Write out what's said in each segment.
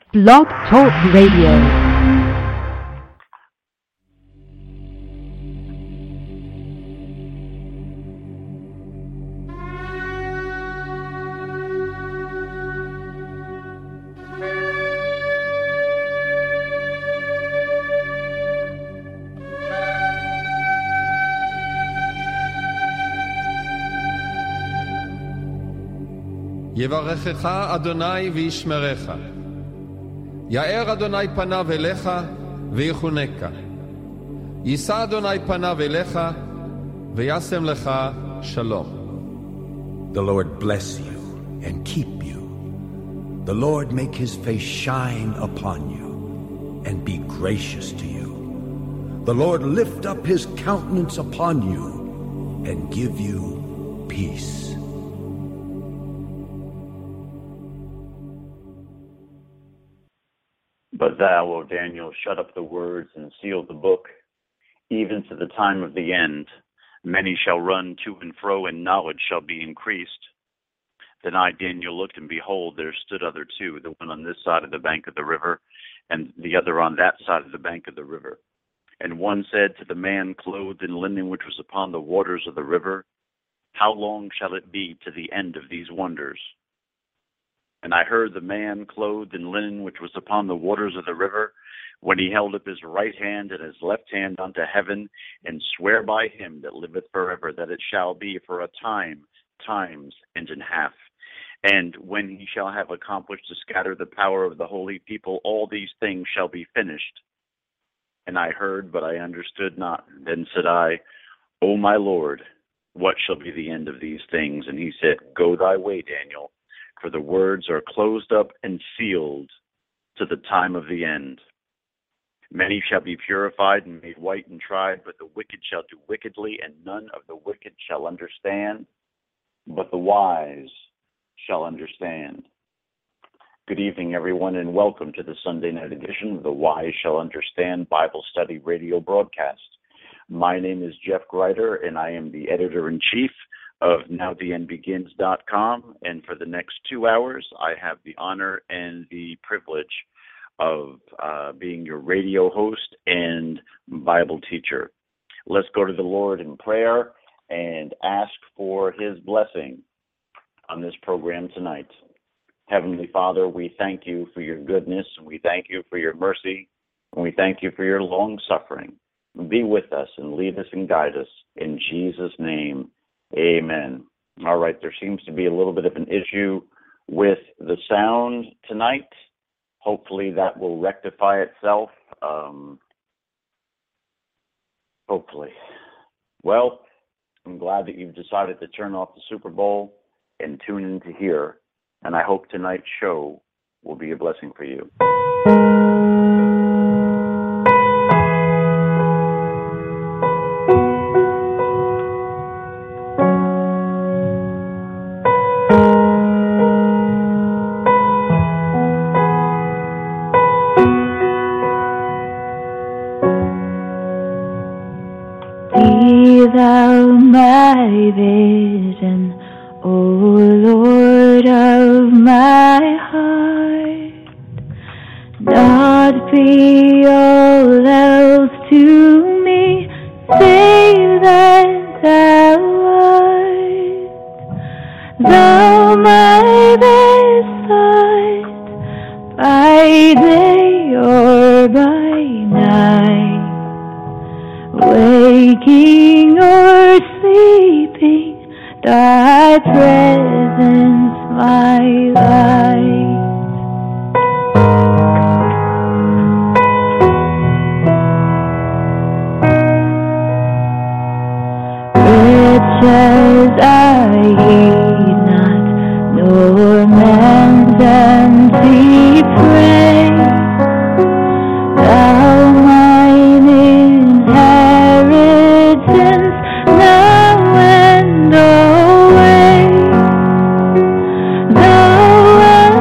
Blog Talk Radio. יברכך אדוני וישמרך. יאר אדוני פניו אליך ויחונקה. יישא אדוני פניו אליך וישם לך שלום. The Lord bless you and keep you. The Lord make his face shine upon you and be gracious to you. The Lord lift up his countenance upon you and give you peace. But thou, O Daniel, shut up the words and seal the book, even to the time of the end. Many shall run to and fro, and knowledge shall be increased. Then I, Daniel, looked, and behold, there stood other two, the one on this side of the bank of the river, and the other on that side of the bank of the river. And one said to the man clothed in linen which was upon the waters of the river, How long shall it be to the end of these wonders? And I heard the man clothed in linen which was upon the waters of the river, when he held up his right hand and his left hand unto heaven, and swear by him that liveth forever, that it shall be for a time, times, and an half. And when he shall have accomplished to scatter the power of the holy people, all these things shall be finished. And I heard, but I understood not. Then said I, O my Lord, what shall be the end of these things? And he said, Go thy way, Daniel, for the words are closed up and sealed to the time of the end. Many shall be purified and made white and tried, but the wicked shall do wickedly, and none of the wicked shall understand, but the wise shall understand. Good evening, everyone, and welcome to the Sunday night edition of the Wise Shall Understand Bible Study radio broadcast. My name is Jeff Greider, and I am the editor-in-chief of NowTheEndBegins.com, and for the next 2 hours, I have the honor and the privilege of being your radio host and Bible teacher. Let's go to the Lord in prayer and ask for his blessing on this program tonight. Heavenly Father, we thank you for your goodness, and we thank you for your mercy, and we thank you for your long suffering. Be with us and lead us and guide us. In Jesus' name, amen. All right, there seems to be a little bit of an issue with the sound tonight. Hopefully that will rectify itself. Hopefully. Well, I'm glad that you've decided to turn off the Super Bowl and tune in to hear. And I hope tonight's show will be a blessing for you. Be thou my vision, O Lord of my heart, not be all else to me, save that thou art. Thou my best sight, by day or by night, waking or sleeping, thy presence my light. Riches I heed not, nor man's empty praise. Thou mine inheritance, now and always. Thou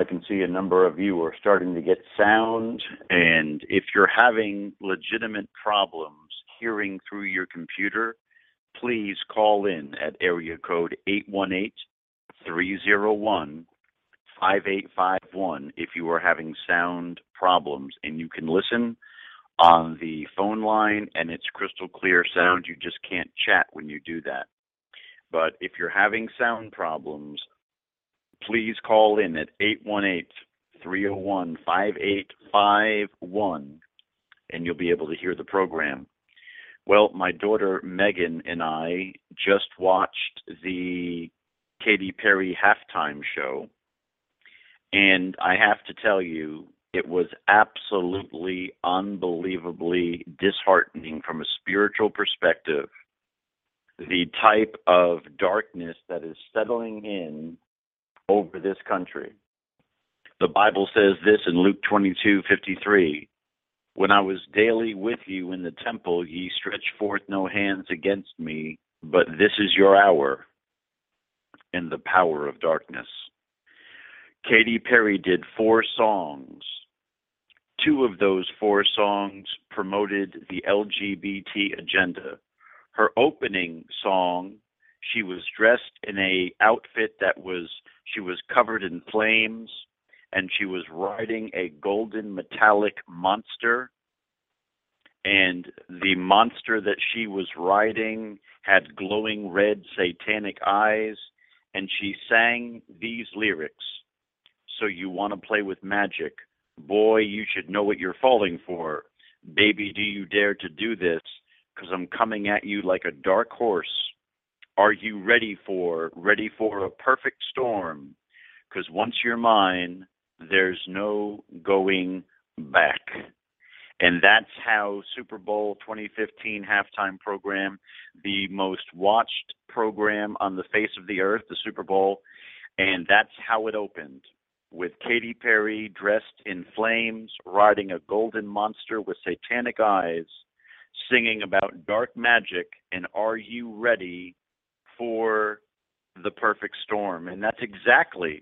can see a number of you are starting to get sound, and if you're having legitimate problems hearing through your computer, please call in at area code 818-301-5851 if you are having sound problems, and you can listen on the phone line, and it's crystal clear sound. You just can't chat when you do that. But if you're having sound problems, please call in at 818-301-5851, and you'll be able to hear the program. Well, my daughter Megan and I just watched the Katy Perry halftime show, and I have to tell you, it was absolutely unbelievably disheartening from a spiritual perspective, the type of darkness that is settling in over this country. The Bible says this in Luke 22:53, "When I was daily with you in the temple, ye stretched forth no hands against me, but this is your hour in the power of darkness." Katy Perry did 4 songs. 2 of those 4 songs promoted the LGBT agenda. Her opening song, she was dressed in a outfit she was covered in flames, and she was riding a golden metallic monster. And the monster that she was riding had glowing red satanic eyes, and she sang these lyrics: "So you want to play with magic? Boy, you should know what you're falling for. Baby, do you dare to do this? 'Cause I'm coming at you like a dark horse. Are you ready for a perfect storm? 'Cause once you're mine, there's no going back." And that's how Super Bowl 2015 halftime program, the most watched program on the face of the earth, the Super Bowl, and that's how it opened, with Katy Perry dressed in flames, riding a golden monster with satanic eyes, singing about dark magic, and are you ready for the perfect storm? And that's exactly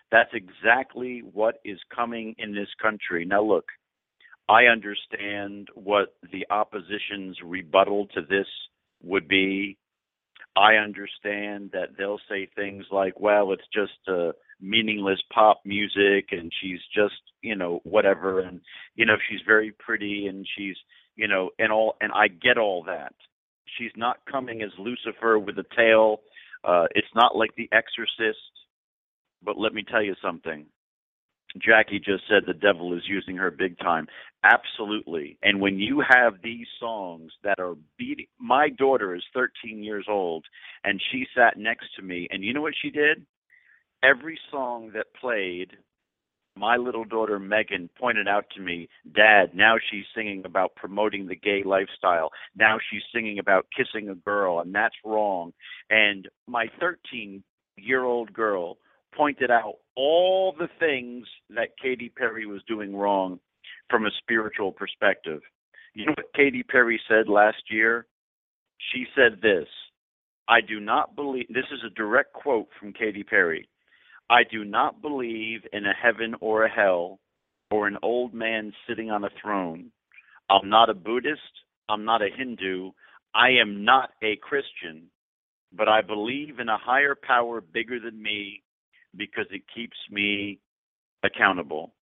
what is coming in this country. Now look, I understand what the opposition's rebuttal to this would be. I understand that they'll say things like, well, it's just meaningless pop music, and she's just, whatever, and, she's very pretty, and she's, and I get all that. She's not coming as Lucifer with a tail. It's not like The Exorcist. But let me tell you something. Jackie just said the devil is using her big time. Absolutely. And when you have these songs that are beating, my daughter is 13 years old, and she sat next to me, and you know what she did? Every song that played, my little daughter Megan pointed out to me, "Dad, now she's singing about promoting the gay lifestyle. Now she's singing about kissing a girl, and that's wrong." And my 13-year-old girl pointed out all the things that Katy Perry was doing wrong from a spiritual perspective. You know what Katy Perry said last year? She said this: "I do not believe," this is a direct quote from Katy Perry, "I do not believe in a heaven or a hell or an old man sitting on a throne. I'm not a Buddhist. I'm not a Hindu. I am not a Christian. But I believe in a higher power bigger than me, because it keeps me accountable."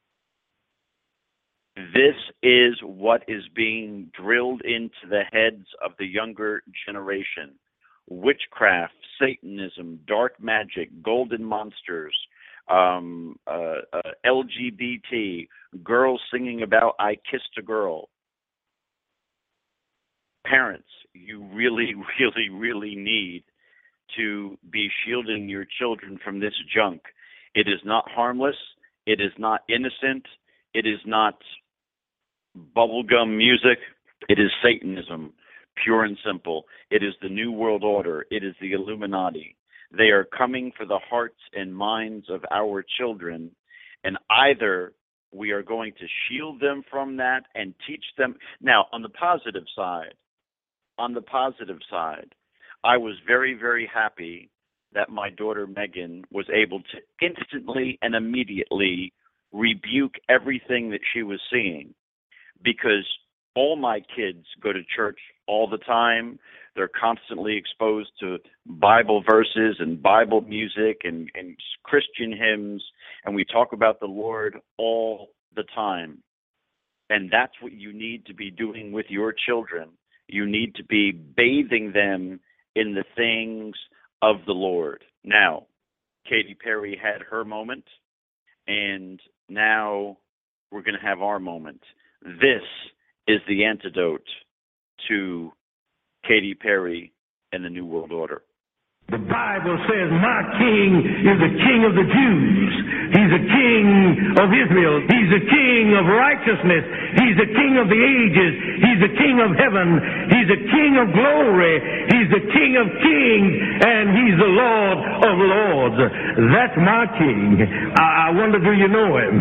This is what is being drilled into the heads of the younger generation. Witchcraft, Satanism, dark magic, golden monsters, LGBT, girls singing about "I kissed a girl." Parents, you really, really, really need to be shielding your children from this junk. It is not harmless. It is not innocent. It is not bubblegum music. It is Satanism, pure and simple. It is the New World Order. It is the Illuminati. They are coming for the hearts and minds of our children, and either we are going to shield them from that and teach them. Now, on the positive side, I was very, very happy that my daughter Megan was able to instantly and immediately rebuke everything that she was seeing, because all my kids go to church all the time. They're constantly exposed to Bible verses and Bible music and Christian hymns, and we talk about the Lord all the time. And that's what you need to be doing with your children. You need to be bathing them in the things of the Lord. Now, Katy Perry had her moment, and now we're going to have our moment. This is the antidote to Katy Perry and the New World Order. The Bible says, my king is the king of the Jews. He's the king of Israel. He's the king of righteousness. He's the king of the ages. He's the king of heaven. He's the king of glory. He's the king of kings. And he's the Lord of lords. That's my king. I wonder, do you know him?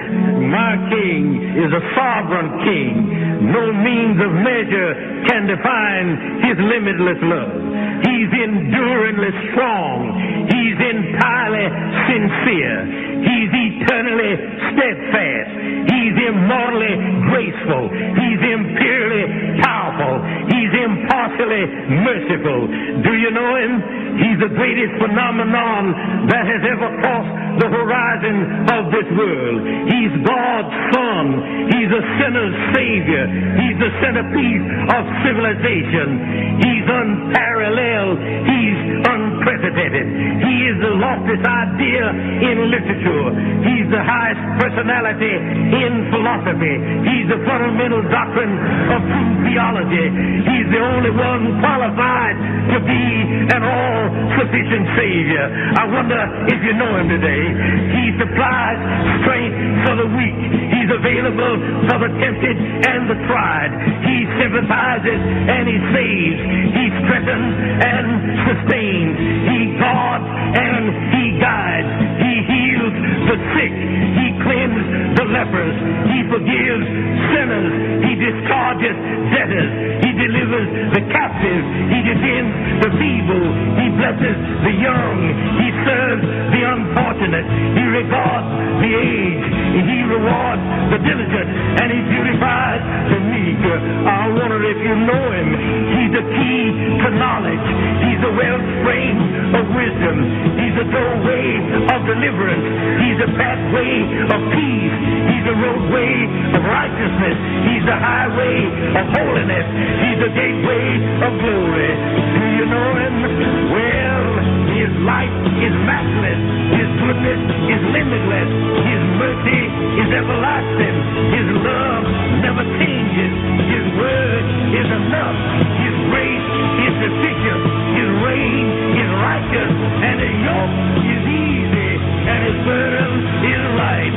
My king is a sovereign king. No means of measure can define his limitless love. He's enduringly strong. He's entirely sincere. He's eternally steadfast. He's immortally graceful. He's imperially powerful. He's impartially merciful. Do you know him? He's the greatest phenomenon that has ever crossed the horizon of this world. He's God's Son. He's a sinner's Savior. He's the centerpiece of civilization. He's unparalleled. He's unprecedented. He is the loftiest idea in literature. He's the highest personality in philosophy. He's the fundamental doctrine of true theology. He's the only one qualified to be an all-sufficient Savior. I wonder if you know him today. He supplies strength for the weak. He's available for the tempted and the tried. He sympathizes and he saves. He strengthens and sustains. He guards and he guides. He heals the sick. He cleanses the lepers. He forgives sinners. He discharges debtors. He delivers the captive. He defends the feeble. He blesses the young. He serves the unfortunate. He regards the aged. He rewards the diligent. And he beautifies the meek. I wonder if you know him. He's the key to knowledge. He's the wellspring of wisdom. He's the doorway of deliverance. He's the pathway of peace. He's the roadway of righteousness. He's the highway of holiness. He's the gateway of glory. Do you know him? Well, his life is matchless. His goodness is limitless. His mercy is everlasting. His love never changes. His word is enough. His grace is sufficient. His reign is righteous. And his yoke is easy. And his burden is light.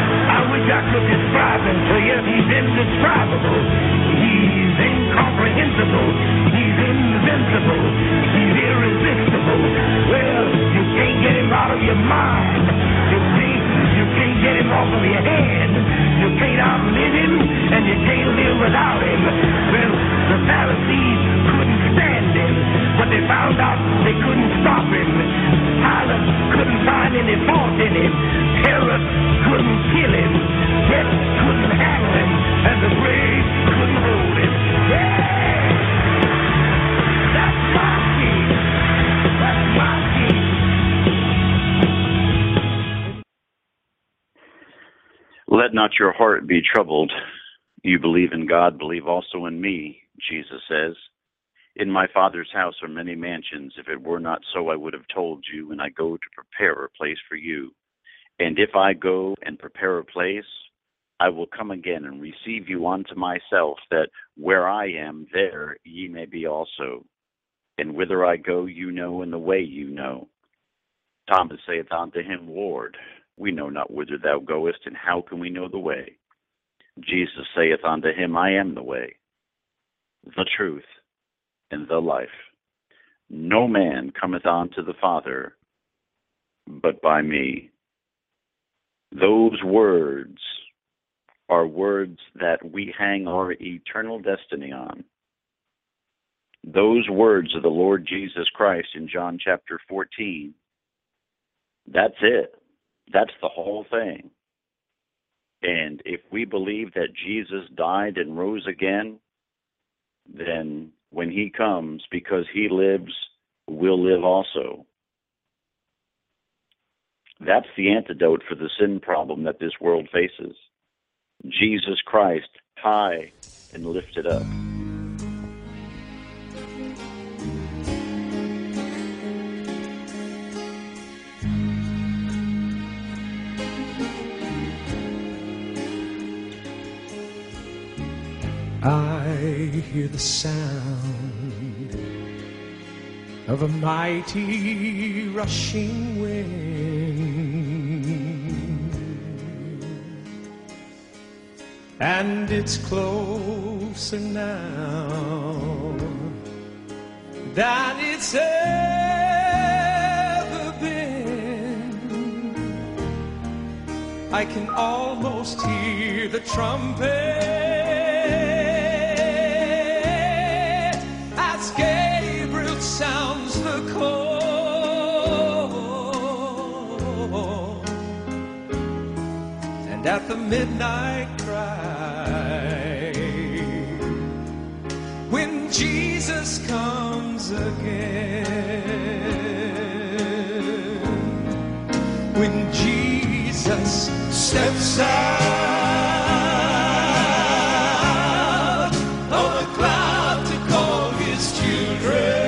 I wish I could describe him to you. He's indescribable. He's incomprehensible. He's invincible. He's irresistible. Well, you can't get him out of your mind. You can't get him off of your head. You can't outlive him, and you can't live without him. Well, the Pharisees couldn't stand him, but they found out they couldn't stop him. Pilate couldn't find any fault in him. Herod couldn't kill him. Death couldn't handle him, and the grave couldn't hold him. Yeah! That's my king. That's my king. Let not your heart be troubled. You believe in God, believe also in me, Jesus says. In my Father's house are many mansions. If it were not so, I would have told you, and I go to prepare a place for you. And if I go and prepare a place, I will come again and receive you unto myself, that where I am, there ye may be also. And whither I go, you know, and the way you know. Thomas saith unto him, Lord, we know not whither thou goest, and how can we know the way? Jesus saith unto him, I am the way, the truth, and the life. No man cometh unto the Father but by me. Those words are words that we hang our eternal destiny on. those words of the Lord Jesus Christ in John chapter 14, that's it. That's the whole thing. And if we believe that Jesus died and rose again, then when he comes, because he lives, we'll live also. That's the antidote for the sin problem that this world faces. Jesus Christ, high and lifted up. I hear the sound of a mighty rushing wind, and it's closer now than it's ever been. I can almost hear the trumpet sounds the call, and at the midnight cry, when Jesus comes again, when Jesus steps out on the cloud to call his children.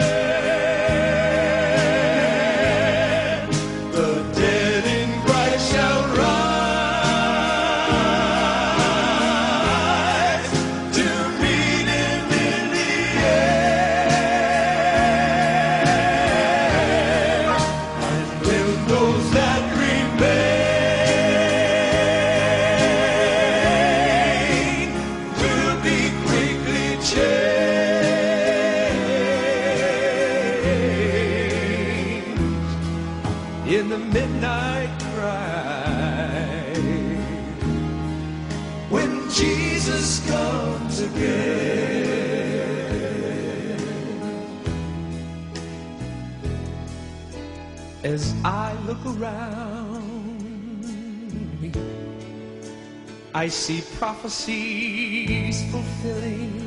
As I look around me, I see prophecies fulfilling.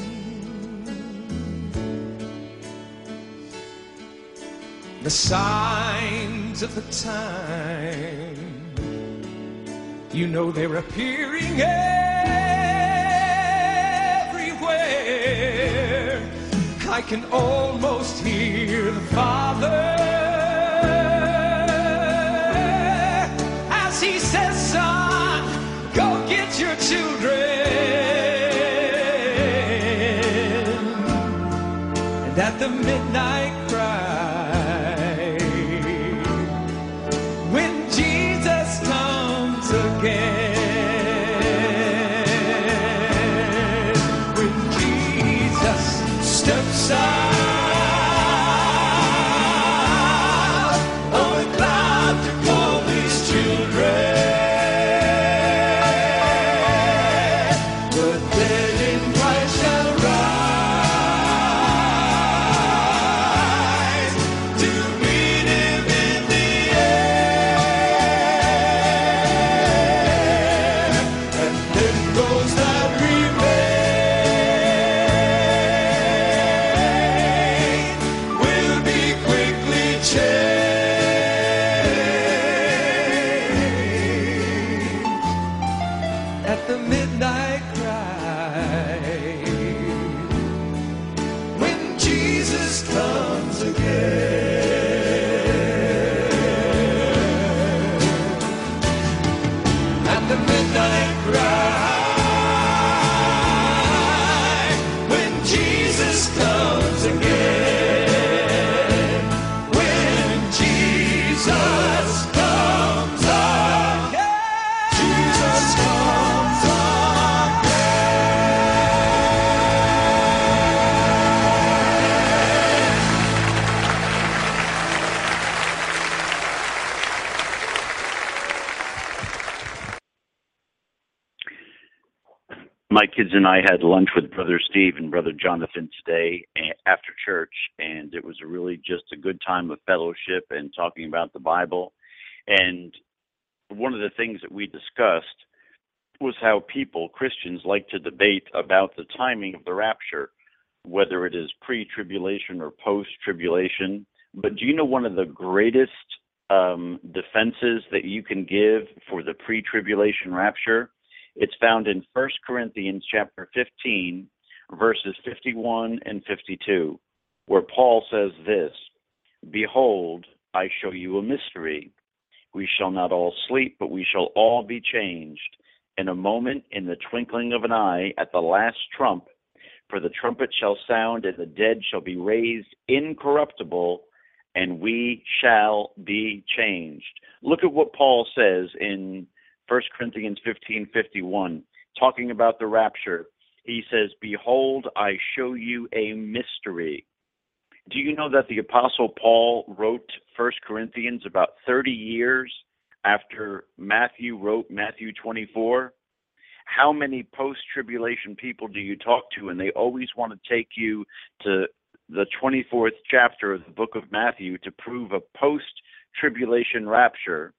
The signs of the time, you know they're appearing everywhere. I can almost hear the Father he says, son, go get your children. And at the midnight cry, when Jesus comes again, when Jesus steps out on the cloud to call his children. My kids and I had lunch with Brother Steve and Brother Jonathan today after church, and it was really just a good time of fellowship and talking about the Bible. And one of the things that we discussed was how people, Christians, like to debate about the timing of the rapture, whether it is pre-tribulation or post-tribulation. But do you know one of the greatest defenses that you can give for the pre-tribulation rapture? It's found in 1 Corinthians chapter 15, verses 51 and 52, where Paul says this, "Behold, I show you a mystery. We shall not all sleep, but we shall all be changed in a moment, in the twinkling of an eye, at the last trump. For the trumpet shall sound, and the dead shall be raised incorruptible, and we shall be changed." Look at what Paul says in 1 Corinthians 15:51, talking about the rapture. He says, "Behold, I show you a mystery." Do you know that the Apostle Paul wrote 1 Corinthians about 30 years after Matthew wrote Matthew 24? How many post-tribulation people do you talk to, and they always want to take you to the 24th chapter of the book of Matthew to prove a post-tribulation rapture?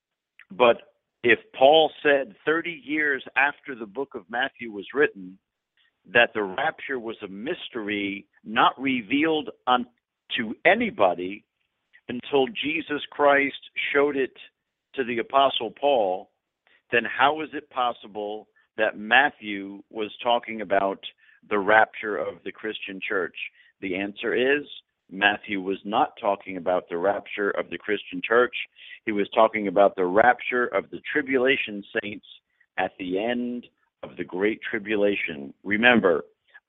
But if Paul said 30 years after the book of Matthew was written that the rapture was a mystery not revealed to anybody until Jesus Christ showed it to the Apostle Paul, then how is it possible that Matthew was talking about the rapture of the Christian church? The answer is Matthew was not talking about the rapture of the Christian church. He was talking about the rapture of the tribulation saints at the end of the Great Tribulation. Remember,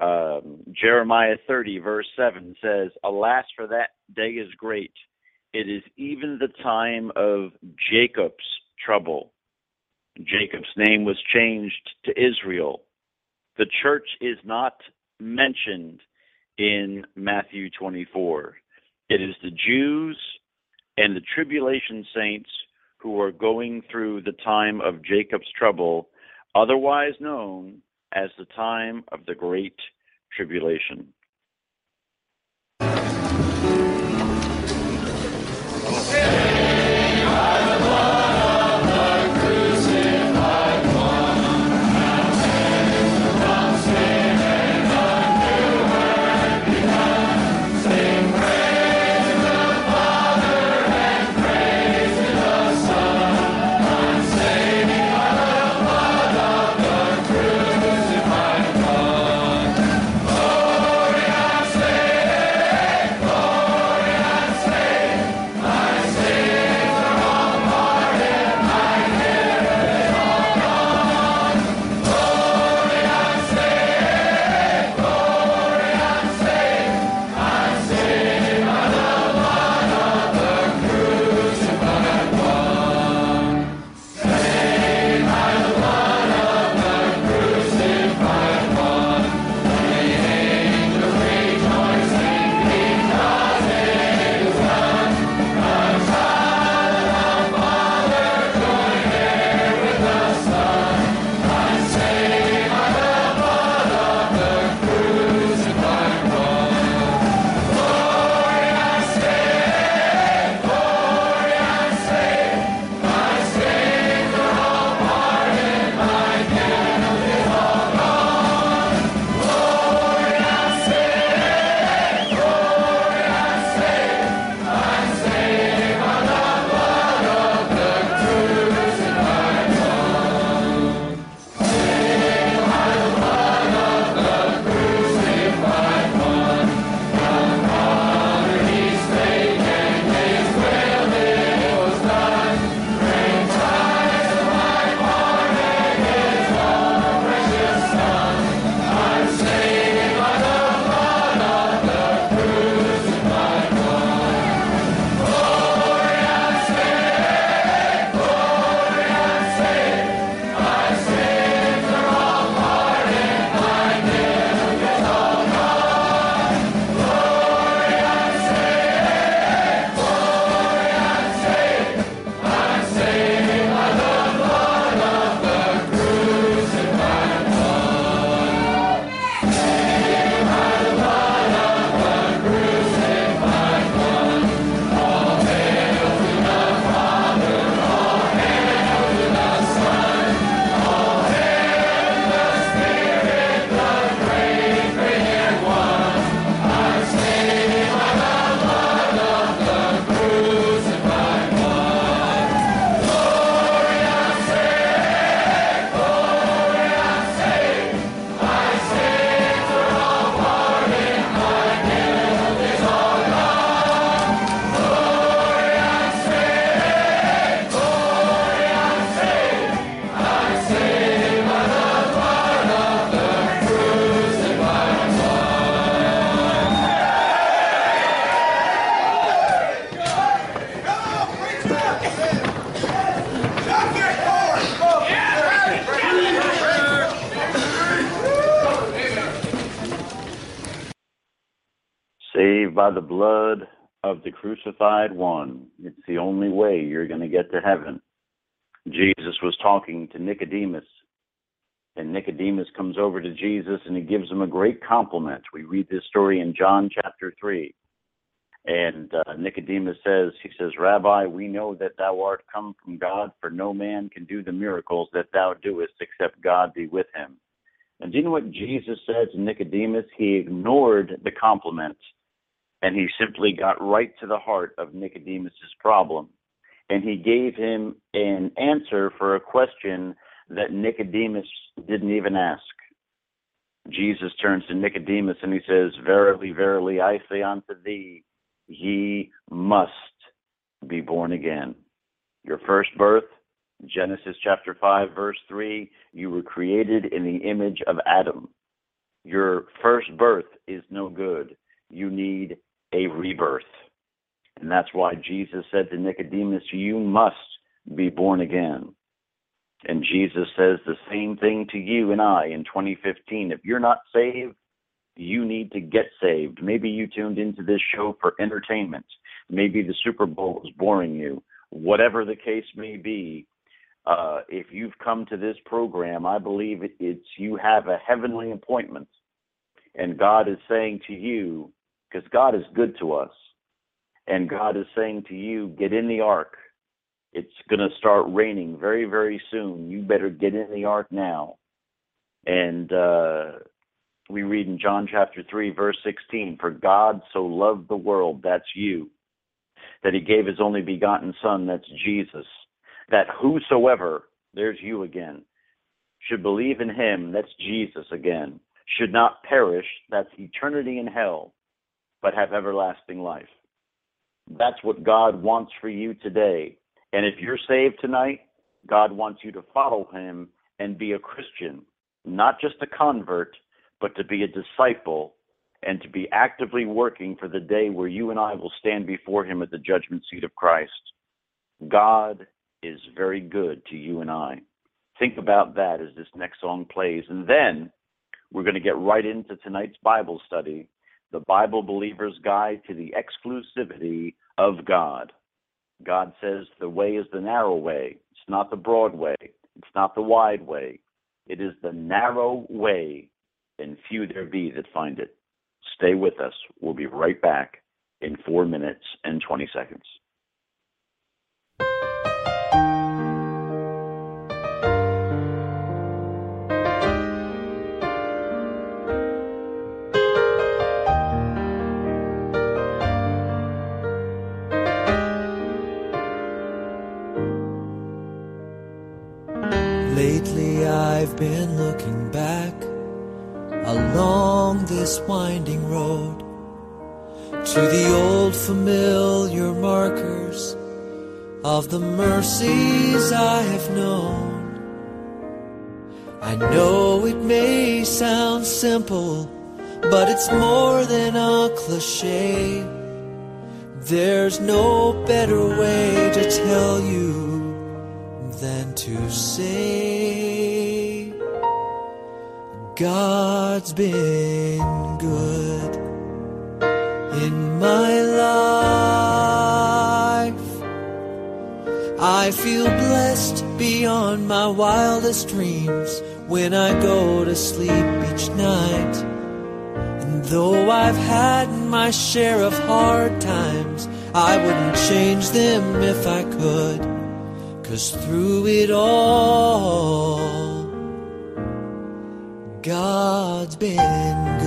Jeremiah 30, verse 7 says, "Alas, for that day is great. It is even the time of Jacob's trouble." Jacob's name was changed to Israel. The church is not mentioned in Matthew 24. It is the Jews and the tribulation saints who are going through the time of Jacob's trouble, otherwise known as the time of the Great Tribulation. Glory Saved by the blood of the crucified one. It's the only way you're going to get to heaven. Jesus was talking to Nicodemus, and Nicodemus comes over to Jesus and he gives him a great compliment. We read this story in John chapter 3. And Nicodemus says, Rabbi, we know that thou art come from God, for no man can do the miracles that thou doest except God be with him. And do you know what Jesus said to Nicodemus? He ignored the compliment, and he simply got right to the heart of Nicodemus's problem. And he gave him an answer for a question that Nicodemus didn't even ask. Jesus turns to Nicodemus and he says, Verily, verily, I say unto thee, ye must be born again. Your first birth, Genesis chapter 5, verse 3, you were created in the image of Adam. Your first birth is no good. You need a rebirth. And that's why Jesus said to Nicodemus, you must be born again. And Jesus says the same thing to you and I in 2015. If you're not saved, you need to get saved. Maybe you tuned into this show for entertainment. Maybe the Super Bowl was boring you. Whatever the case may be, if you've come to this program, I believe it's you have a heavenly appointment. And God is saying to you, because God is good to us, and God is saying to you, get in the ark. It's going to start raining very, very soon. You better get in the ark now. And we read in John chapter 3, verse 16, for God so loved the world, that's you, that he gave his only begotten Son, that's Jesus, that whosoever, there's you again, should believe in him, that's Jesus again, should not perish, that's eternity in hell, but have everlasting life. That's what God wants for you today. And if you're saved tonight, God wants you to follow him and be a Christian, not just a convert, but to be a disciple and to be actively working for the day where you and I will stand before him at the judgment seat of Christ. God is very good to you and I. Think about that as this next song plays. And then we're going to get right into tonight's Bible study, the Bible Believer's Guide to the Exclusivity of God. God says the way is the narrow way. It's not the broad way. It's not the wide way. It is the narrow way, and few there be that find it. Stay with us. We'll be right back in 4 minutes and 20 seconds. Lately I've been looking back along this winding road to the old familiar markers of the mercies I have known. I know it may sound simple, but it's more than a cliche. There's no better way to tell you than to say God's been good in my life. I feel blessed beyond my wildest dreams when I go to sleep each night. And though I've had my share of hard times, I wouldn't change them if I could. 'Cause through it all, God's been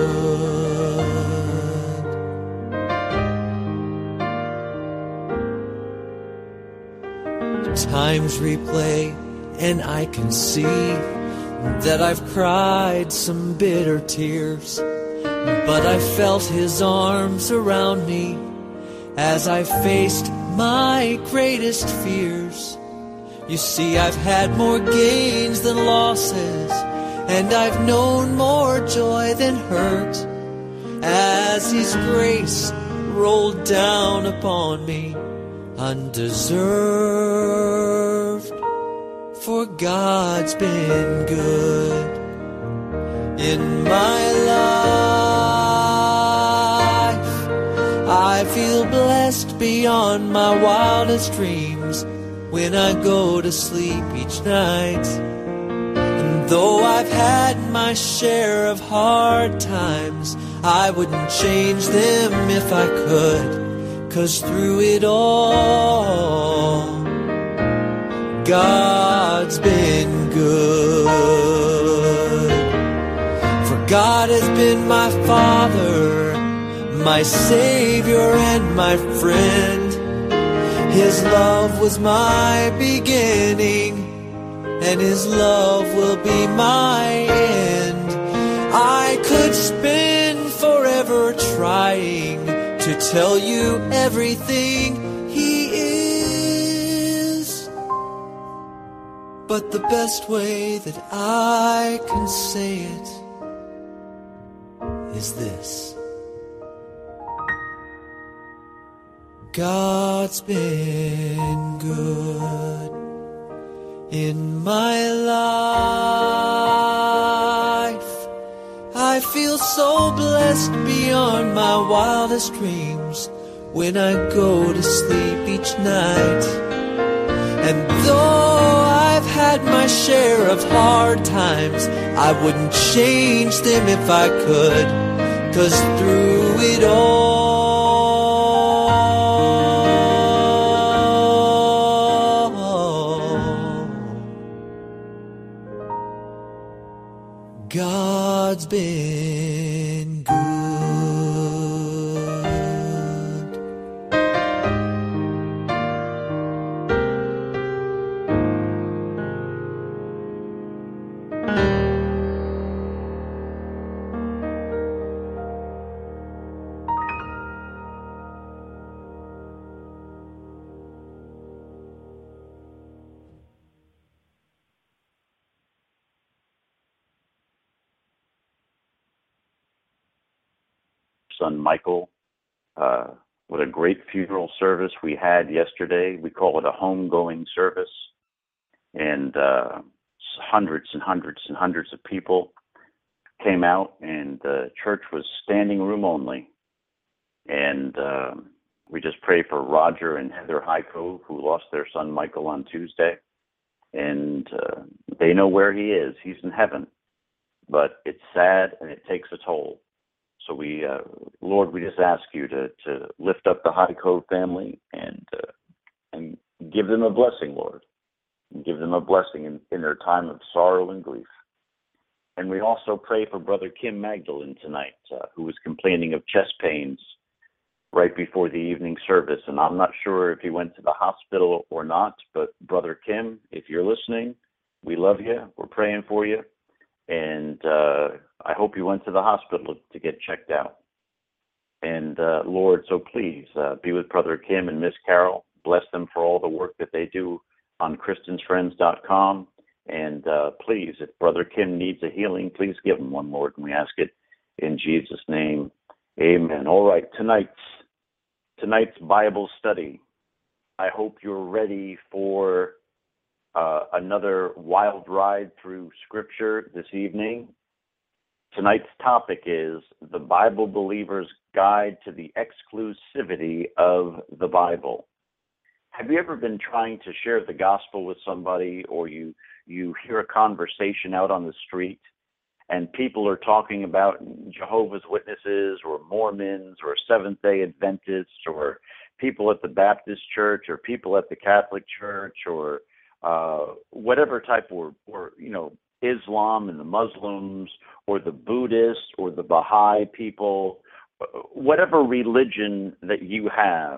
good. Times replay and I can see that I've cried some bitter tears, but I felt his arms around me as I faced my greatest fears. You see, I've had more gains than losses, and I've known more joy than hurt, as his grace rolled down upon me undeserved. For God's been good in my life. blessed beyond my wildest dreams when I go to sleep each night. And though I've had my share of hard times, I wouldn't change them if I could. 'Cause through it all, God's been good. For God has been my Father, my Savior and my friend. His love was my beginning, and His love will be my end. I could spend forever trying to tell you everything He is, but the best way that I can say it is this: God's been good in my life. I feel so blessed beyond my wildest dreams when I go to sleep each night. And though I've had my share of hard times, I wouldn't change them if I could. 'Cause through it all, God's been good. Son Michael. What a great funeral service we had yesterday. We call it a homegoing service. And hundreds and hundreds and hundreds of people came out, and the church was standing room only. And we just pray for Roger and Heather Highcove, who lost their son Michael on Tuesday. And they know where he is. He's in heaven. But it's sad, and it takes a toll. So we, Lord, we just ask you to lift up the Highcove family and give them a blessing, Lord. And give them a blessing in their time of sorrow and grief. And we also pray for Brother Kim Magdalene tonight, who was complaining of chest pains right before the evening service. And I'm not sure if he went to the hospital or not, but Brother Kim, if you're listening, we love you. We're praying for you. And I hope you went to the hospital to get checked out. And Lord, so please be with Brother Kim and Miss Carol. Bless them for all the work that they do on ChristiansFriends.com. And please, if Brother Kim needs a healing, please give him one, Lord. And we ask it in Jesus' name. Amen. All right, tonight's Bible study. I hope you're ready for another wild ride through Scripture this evening. Tonight's topic is the Bible Believer's Guide to the Exclusivity of the Bible. Have you ever been trying to share the gospel with somebody, or you hear a conversation out on the street and people are talking about Jehovah's Witnesses or Mormons or Seventh-day Adventists or people at the Baptist church or people at the Catholic church or whatever type, or Islam and the Muslims or the Buddhists or the Baha'i people, whatever religion that you have,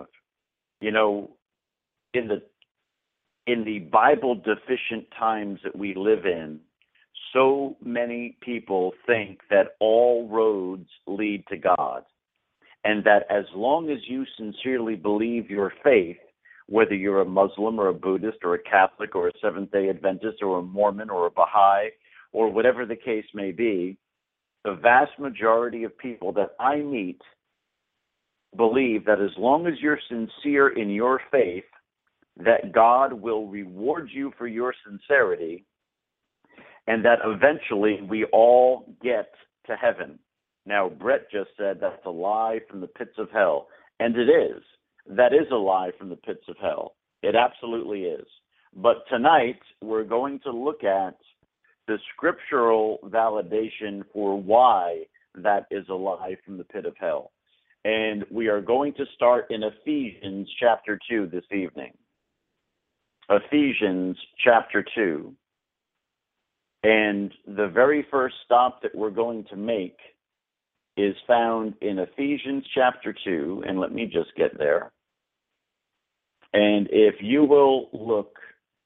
in the Bible deficient times that we live in, so many people think that all roads lead to God, and that as long as you sincerely believe your faith, whether you're a Muslim or a Buddhist or a Catholic or a Seventh-day Adventist or a Mormon or a Baha'i or whatever the case may be, the vast majority of people that I meet believe that as long as you're sincere in your faith, that God will reward you for your sincerity, and that eventually we all get to heaven. Now, Brett just said that's a lie from the pits of hell, and it is. that is a lie from the pits of hell. It absolutely is. But tonight, we're going to look at the scriptural validation for why that is a lie from the pit of hell. And we are going to start in Ephesians chapter 2 this evening. Ephesians chapter 2. And the very first stop that we're going to make is found in Ephesians chapter 2. And let me just get there. And if you will look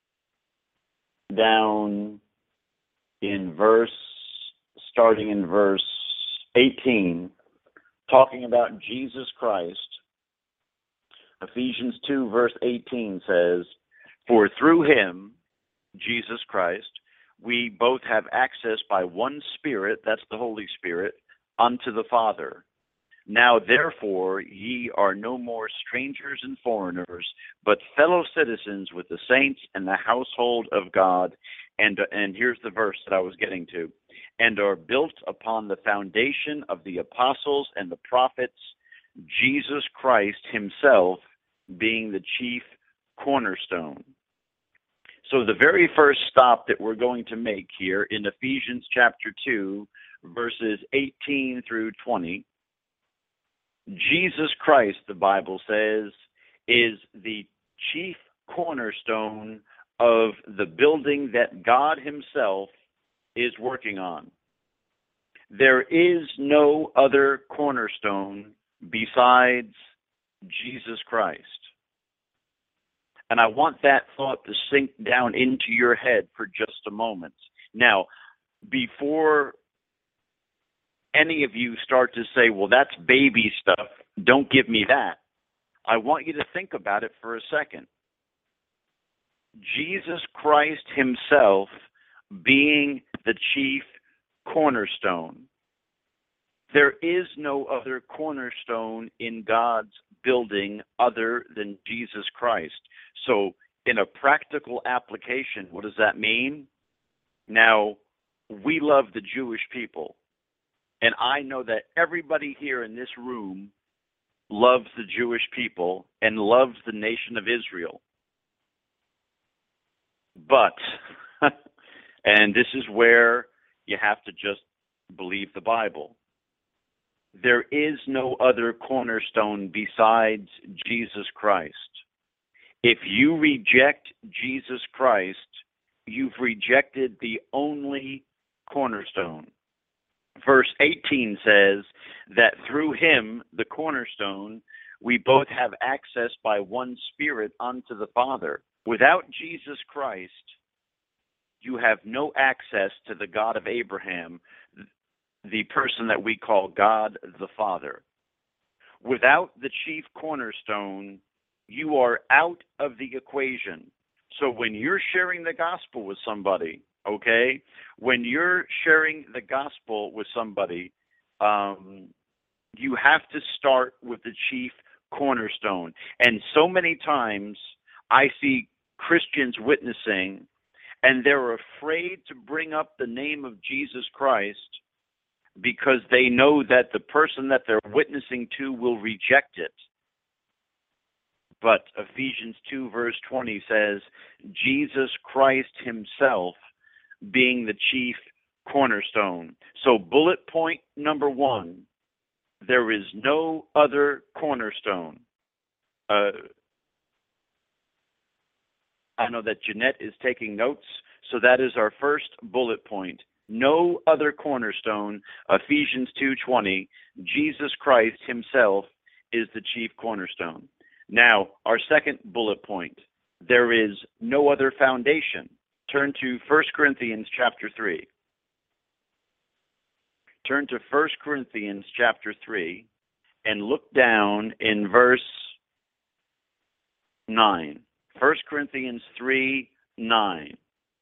down in starting in verse 18, talking about Jesus Christ, Ephesians 2 verse 18 says, "For through him," Jesus Christ, "we both have access by one Spirit," that's the Holy Spirit, "unto the Father. Now therefore ye are no more strangers and foreigners, but fellow citizens with the saints and the household of God," and here's the verse that I was getting to, "and are built upon the foundation of the apostles and the prophets, Jesus Christ himself being the chief cornerstone." So the very first stop that we're going to make here in Ephesians chapter 2, verses 18 through 20, Jesus Christ, the Bible says, is the chief cornerstone of the building that God himself is working on. There is no other cornerstone besides Jesus Christ. And I want that thought to sink down into your head for just a moment. Now, before any of you start to say, well, that's baby stuff, don't give me that. I want you to think about it for a second. Jesus Christ himself being the chief cornerstone. There is no other cornerstone in God's building other than Jesus Christ. So in a practical application, what does that mean? Now, we love the Jewish people. And I know that everybody here in this room loves the Jewish people and loves the nation of Israel. But, and this is where you have to just believe the Bible, there is no other cornerstone besides Jesus Christ. If you reject Jesus Christ, you've rejected the only cornerstone. Verse 18 says that through him, the cornerstone, we both have access by one Spirit unto the Father. Without Jesus Christ, you have no access to the God of Abraham, the person that we call God the Father. Without the chief cornerstone, you are out of the equation. So when you're sharing the gospel with somebody, okay, when you're sharing the gospel with somebody, you have to start with the chief cornerstone. And so many times I see Christians witnessing, and they're afraid to bring up the name of Jesus Christ because they know that the person that they're witnessing to will reject it. But Ephesians 2 verse 20 says, Jesus Christ himself being the chief cornerstone. So bullet point number 1, there is no other cornerstone. I know that Jeanette is taking notes, so that is our first bullet point. No other cornerstone, Ephesians 2:20, Jesus Christ himself is the chief cornerstone. Now, our second bullet point, there is no other foundation. Turn to 1 Corinthians chapter 3. Turn to 1 Corinthians chapter 3 and look down in verse 9. 1 Corinthians 3:9.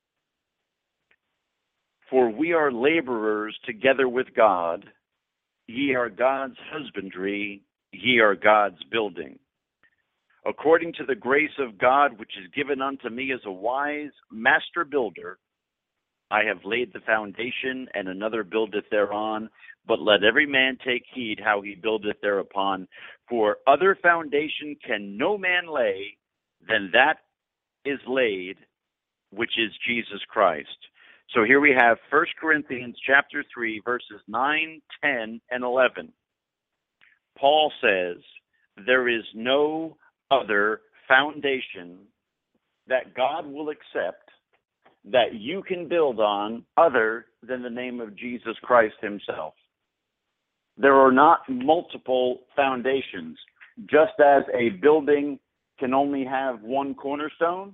For we are laborers together with God. Ye are God's husbandry, ye are God's building. According to the grace of God which is given unto me as a wise master builder, I have laid the foundation, and another buildeth thereon. But let every man take heed how he buildeth thereupon. For other foundation can no man lay than that is laid, which is Jesus Christ. So here we have 1 Corinthians chapter 3, verses 9, 10, and 11. Paul says, there is no other foundation that God will accept that you can build on other than the name of Jesus Christ himself. There are not multiple foundations. Just as a building can only have one cornerstone,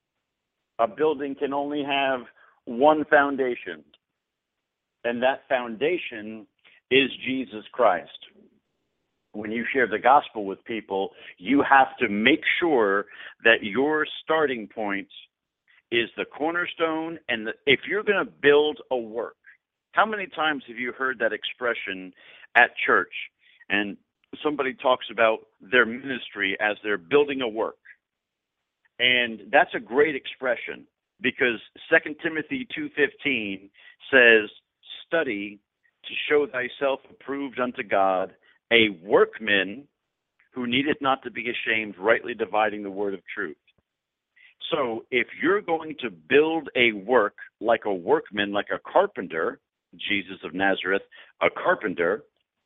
a building can only have one foundation. And that foundation is Jesus Christ. When you share the gospel with people, you have to make sure that your starting point is the cornerstone. And if you're going to build a work, how many times have you heard that expression at church? And somebody talks about their ministry as they're building a work. And that's a great expression, because 2 Timothy 2:15 says, study to show thyself approved unto God, a workman who needeth not to be ashamed, rightly dividing the word of truth. So if you're going to build a work like a workman, like a carpenter, Jesus of Nazareth, a carpenter,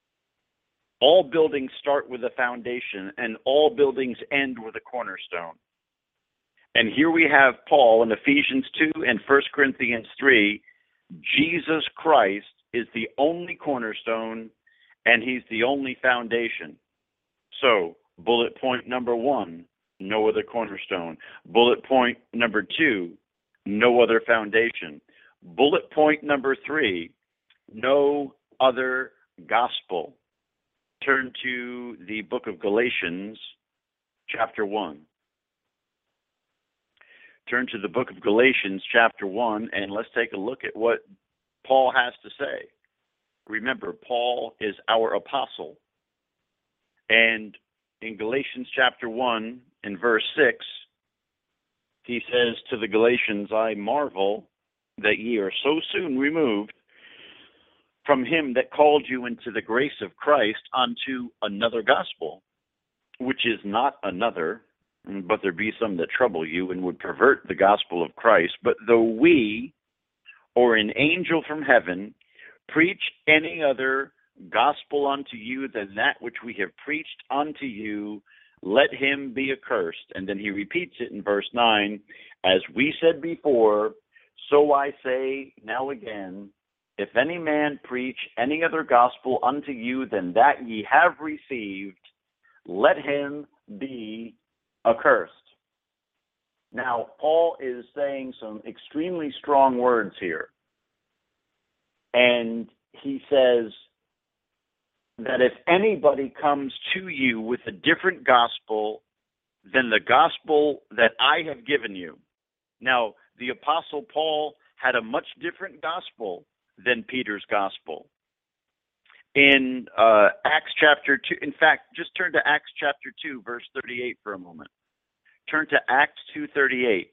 all buildings start with a foundation and all buildings end with a cornerstone. And here we have Paul in Ephesians 2 and 1 Corinthians 3. Jesus Christ is the only cornerstone, and he's the only foundation. So, bullet point number 1, no other cornerstone. Bullet point number 2, no other foundation. Bullet point number 3, no other gospel. Turn to the book of Galatians, chapter 1. Turn to the book of Galatians, chapter 1, and let's take a look at what Paul has to say. Remember, Paul is our apostle. And in Galatians chapter 1, in verse 6, he says to the Galatians, I marvel that ye are so soon removed from him that called you into the grace of Christ unto another gospel, which is not another, but there be some that trouble you and would pervert the gospel of Christ. But though we, or an angel from heaven, preach any other gospel unto you than that which we have preached unto you, let him be accursed. And then he repeats it in verse 9, as we said before, so I say now again, if any man preach any other gospel unto you than that ye have received, let him be accursed. Now, Paul is saying some extremely strong words here. And he says that if anybody comes to you with a different gospel than the gospel that I have given you. Now, the Apostle Paul had a much different gospel than Peter's gospel. In Acts chapter 2, in fact, just turn to Acts chapter 2, verse 38 for a moment. Turn to Acts 2:38.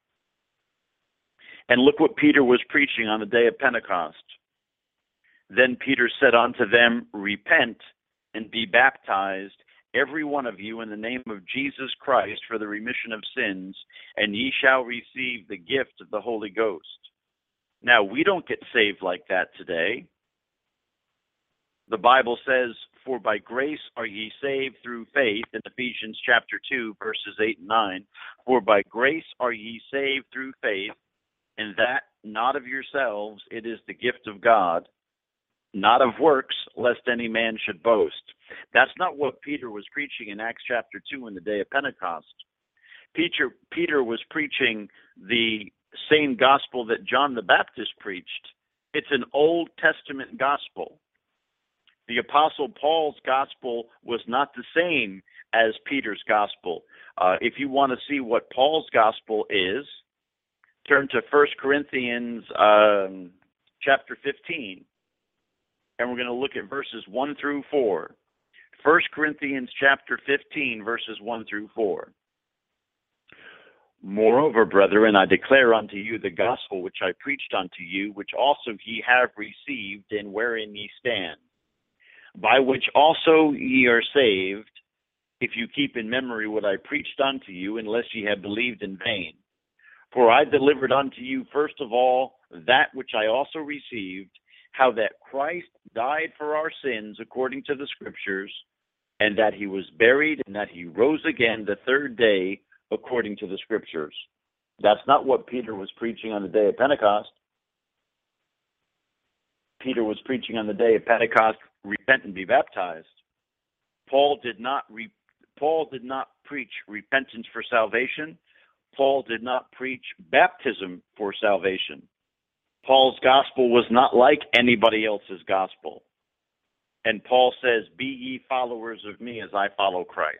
And look what Peter was preaching on the day of Pentecost. Then Peter said unto them, repent and be baptized, every one of you, in the name of Jesus Christ for the remission of sins, and ye shall receive the gift of the Holy Ghost. Now, we don't get saved like that today. The Bible says, for by grace are ye saved through faith, in Ephesians chapter 2, verses 8 and 9. For by grace are ye saved through faith, and that not of yourselves, it is the gift of God, not of works, lest any man should boast. That's not what Peter was preaching in Acts chapter 2 in the day of Pentecost. Peter was preaching the same gospel that John the Baptist preached. It's an Old Testament gospel. The Apostle Paul's gospel was not the same as Peter's gospel. If you want to see what Paul's gospel is, turn to 1 Corinthians chapter 15. And we're going to look at verses 1 through 4. 1 Corinthians chapter 15, verses 1 through 4. Moreover, brethren, I declare unto you the gospel which I preached unto you, which also ye have received, and wherein ye stand, by which also ye are saved, if you keep in memory what I preached unto you, unless ye have believed in vain. For I delivered unto you first of all that which I also received, how that Christ died for our sins according to the Scriptures, and that he was buried, and that he rose again the third day according to the Scriptures. That's not what Peter was preaching on the day of Pentecost. Peter was preaching on the day of Pentecost, repent and be baptized. Paul did not preach repentance for salvation. Paul did not preach baptism for salvation. Paul's gospel was not like anybody else's gospel. And Paul says, be ye followers of me as I follow Christ.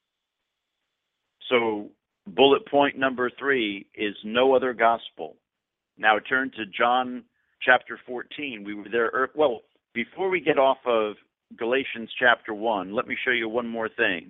So bullet point number 3 is no other gospel. Now turn to John chapter 14. We were there. Well, before we get off of Galatians chapter 1, let me show you one more thing.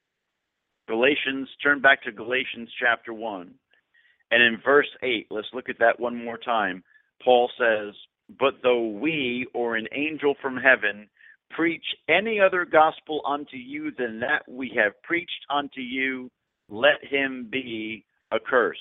Turn back to Galatians chapter 1. And in verse 8, let's look at that one more time. Paul says, but though we or an angel from heaven preach any other gospel unto you than that we have preached unto you, let him be accursed.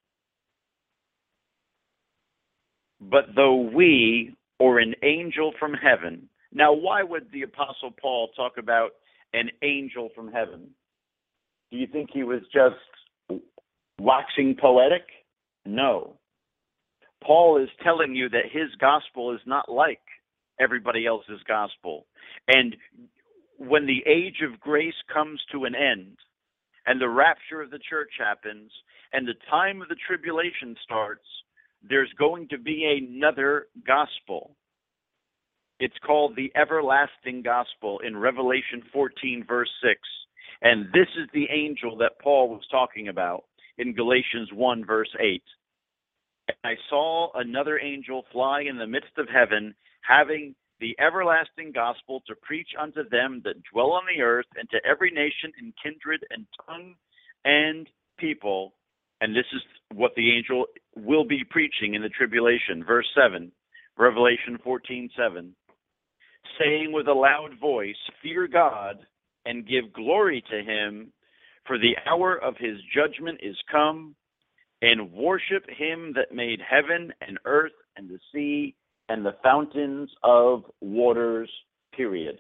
But though we or an angel from heaven. Now, why would the Apostle Paul talk about an angel from heaven? Do you think he was just waxing poetic? No. Paul is telling you that his gospel is not like everybody else's gospel. And when the age of grace comes to an end, and the rapture of the church happens, and the time of the tribulation starts, there's going to be another gospel. It's called the everlasting gospel in Revelation 14, verse 6. And this is the angel that Paul was talking about in Galatians 1, verse 8. And I saw another angel fly in the midst of heaven, having the everlasting gospel to preach unto them that dwell on the earth, and to every nation and kindred and tongue and people. And this is what the angel will be preaching in the tribulation. Verse 7, Revelation 14:7, saying with a loud voice, fear God and give glory to him, for the hour of his judgment is come, and worship him that made heaven and earth and the sea and the fountains of waters, period.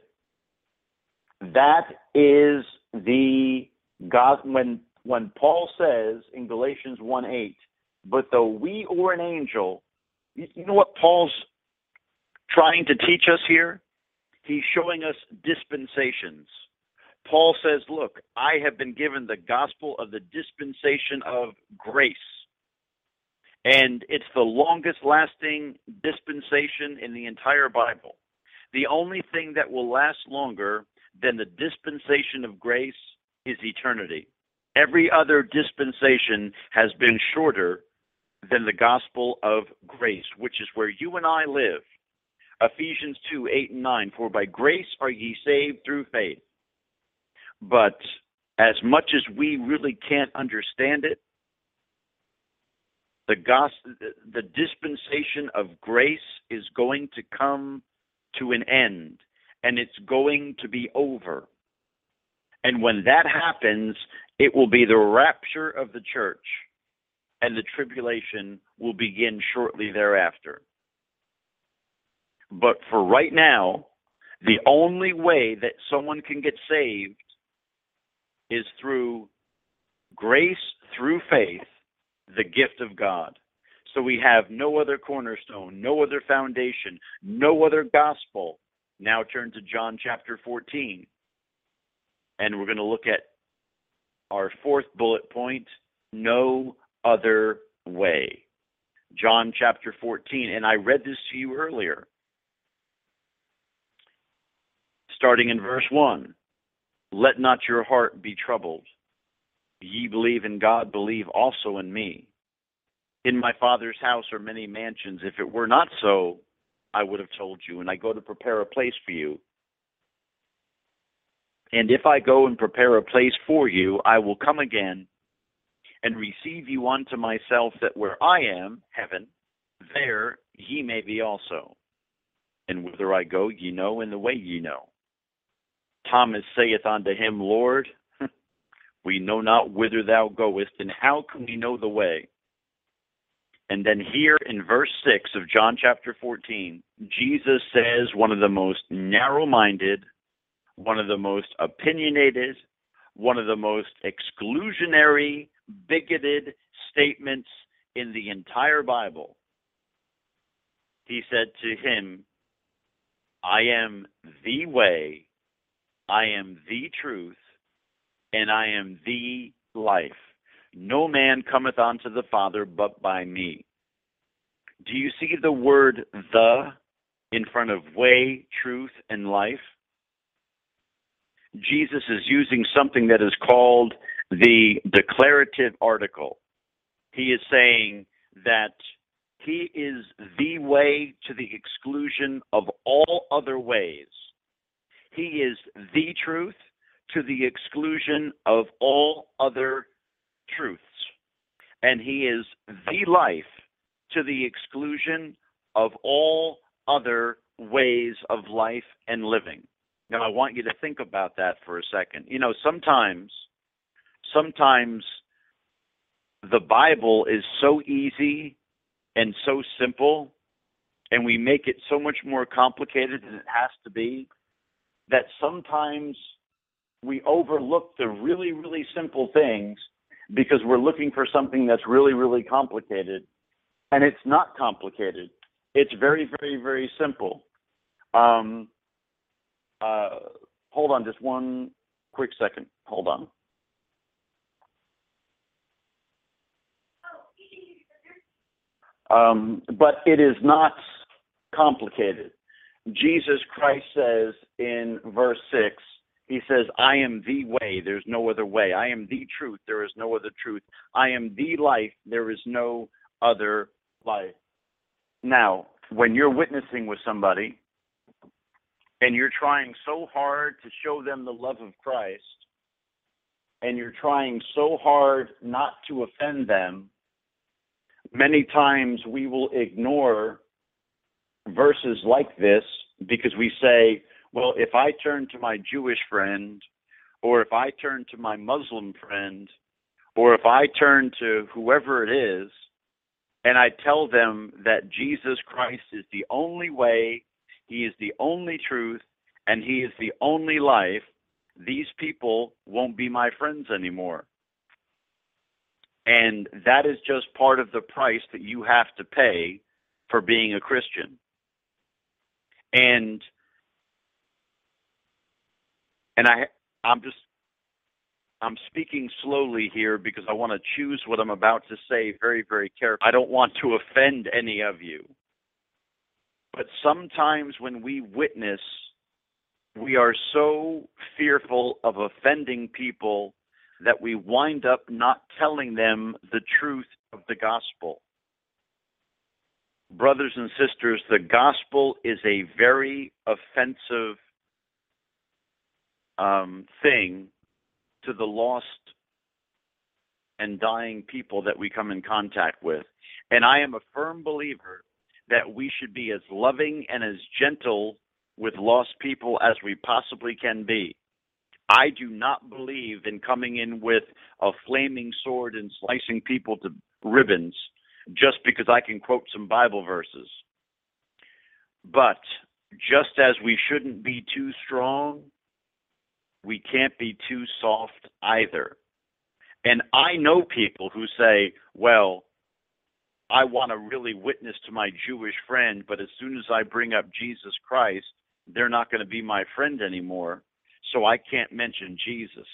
That is the God. When Paul says in Galatians 1:8, but though we or an angel, you know what Paul's trying to teach us here? He's showing us dispensations. Paul says, look, I have been given the gospel of the dispensation of grace. And it's the longest lasting dispensation in the entire Bible. The only thing that will last longer than the dispensation of grace is eternity. Every other dispensation has been shorter than the gospel of grace, which is where you and I live. Ephesians 2:8-9, for by grace are ye saved through faith. But as much as we really can't understand it, the dispensation of grace is going to come to an end, and it's going to be over. And when that happens, it will be the rapture of the church, and the tribulation will begin shortly thereafter. But for right now, the only way that someone can get saved is through grace, through faith, the gift of God. So we have no other cornerstone, no other foundation, no other gospel. Now turn to John chapter 14. And we're going to look at our fourth bullet point, no other way. John chapter 14. And I read this to you earlier. Starting in verse 1. Let not your heart be troubled. Ye believe in God, believe also in me. In my Father's house are many mansions. If it were not so, I would have told you, and I go to prepare a place for you. And if I go and prepare a place for you, I will come again and receive you unto myself, that where I am, heaven, there ye may be also. And whither I go, ye know, and the way ye know. Thomas saith unto him, Lord, we know not whither thou goest, and how can we know the way? And then here in verse 6 of John chapter 14, Jesus says one of the most narrow-minded, one of the most opinionated, one of the most exclusionary, bigoted statements in the entire Bible. He said to him, I am the way, I am the truth, and I am the life. No man cometh unto the Father but by me. Do you see the word the in front of way, truth, and life? Jesus is using something that is called the declarative article. He is saying that he is the way to the exclusion of all other ways. He is the truth to the exclusion of all other truths. And he is the life to the exclusion of all other ways of life and living. Now, I want you to think about that for a second. You know, sometimes the Bible is so easy and so simple, and we make it so much more complicated than it has to be, that sometimes we overlook the really, really simple things because we're looking for something that's really, really complicated. And it's not complicated. It's very, very, very simple. Hold on just one quick second. Hold on. But it is not complicated. Jesus Christ says in verse 6, he says, I am the way, there's no other way. I am the truth, there is no other truth. I am the life, there is no other life. Now, when you're witnessing with somebody and you're trying so hard to show them the love of Christ, and you're trying so hard not to offend them, many times we will ignore verses like this because we say, well, if I turn to my Jewish friend, or if I turn to my Muslim friend, or if I turn to whoever it is, and I tell them that Jesus Christ is the only way, he is the only truth, and he is the only life, these people won't be my friends anymore. And that is just part of the price that you have to pay for being a Christian. And I'm speaking slowly here because I want to choose what I'm about to say very, very carefully. I don't want to offend any of you. But sometimes when we witness, we are so fearful of offending people that we wind up not telling them the truth of the gospel. Brothers and sisters, the gospel is a very offensive thing to the lost and dying people that we come in contact with. And I am a firm believer that we should be as loving and as gentle with lost people as we possibly can be. I do not believe in coming in with a flaming sword and slicing people to ribbons just because I can quote some Bible verses. But just as we shouldn't be too strong, we can't be too soft either. And I know people who say, well, I want to really witness to my Jewish friend, but as soon as I bring up Jesus Christ, they're not going to be my friend anymore, so I can't mention Jesus.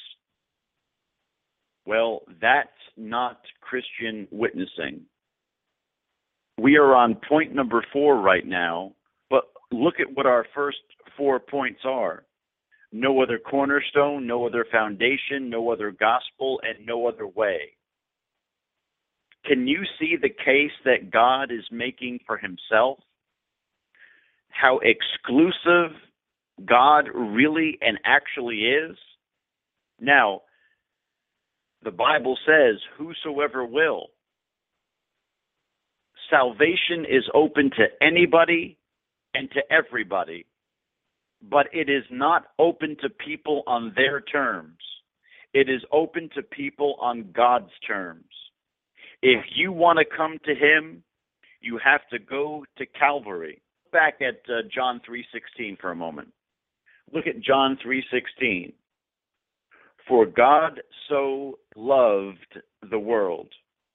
Well, that's not Christian witnessing. We are on point number 4 right now, but look at what our first 4 points are. No other cornerstone, no other foundation, no other gospel, and no other way. Can you see the case that God is making for himself? How exclusive God really and actually is? Now, The Bible says, whosoever will. Salvation is open to anybody and to everybody, but it is not open to people on their terms. It is open to people on God's terms. If you want to come to him, you have to go to Calvary. Back at John 3:16 for a moment. Look at John 3:16. For God so loved the world.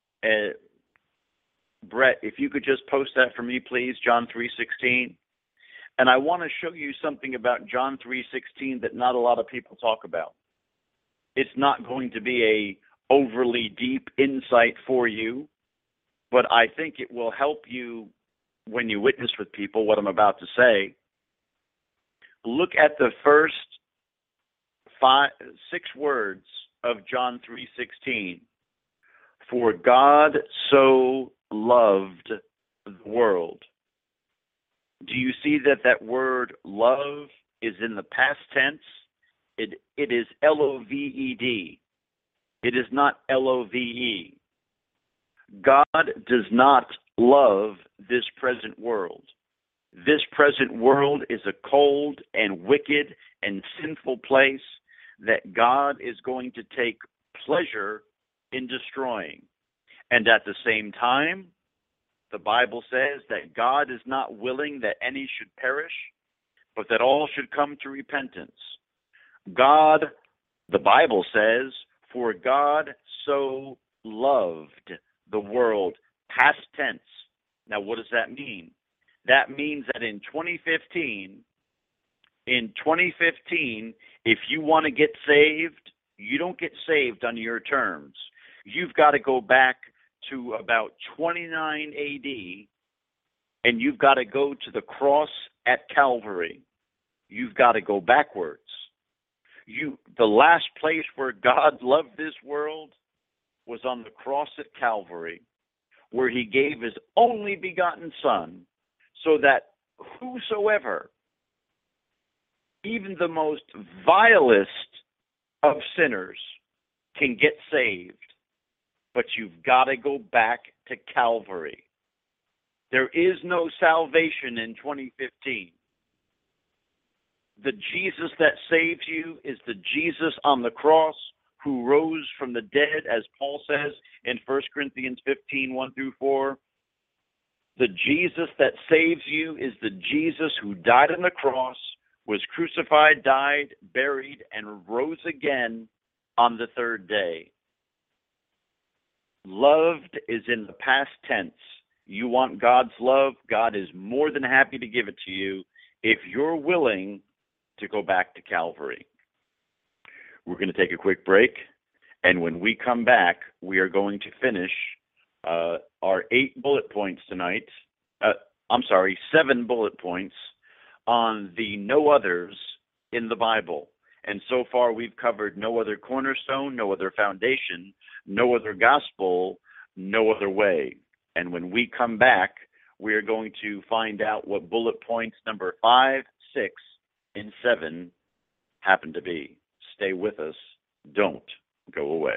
Brett, if you could just post that for me, please, John 3:16. And I want to show you something about John 3:16 that not a lot of people talk about. It's not going to be a overly deep insight for you, but I think it will help you when you witness with people what I'm about to say. Look at the first 6 words of John 3:16. For God so loved the world. Do you see that word love is in the past tense? It is L-O-V-E-D. It is not L-O-V-E. God does not love this present world. This present world is a cold and wicked and sinful place that God is going to take pleasure in destroying. And at the same time, the Bible says that God is not willing that any should perish, but that all should come to repentance. God, the Bible says, for God so loved the world, past tense. Now, what does that mean? That means that in 2015, if you want to get saved, you don't get saved on your terms. You've got to go back to about 29 AD, and you've got to go to the cross at Calvary. You've got to go backwards. The last place where God loved this world was on the cross at Calvary, where he gave his only begotten Son, so that whosoever, even the most vilest of sinners, can get saved. But you've got to go back to Calvary. There is no salvation in 2015. The Jesus that saves you is the Jesus on the cross who rose from the dead, as Paul says in 1 Corinthians 15, 1-4. The Jesus that saves you is the Jesus who died on the cross, was crucified, died, buried, and rose again on the third day. Loved is in the past tense. You want God's love, God is more than happy to give it to you if you're willing to go back to Calvary. We're going to take a quick break, and when we come back, we are going to finish our 8 bullet points tonight. 7 bullet points on the no others in the Bible. And so far we've covered no other cornerstone, no other foundation, no other gospel, no other way. And when we come back, we are going to find out what bullet points number 5, 6, and 7 happen to be. Stay with us. Don't go away.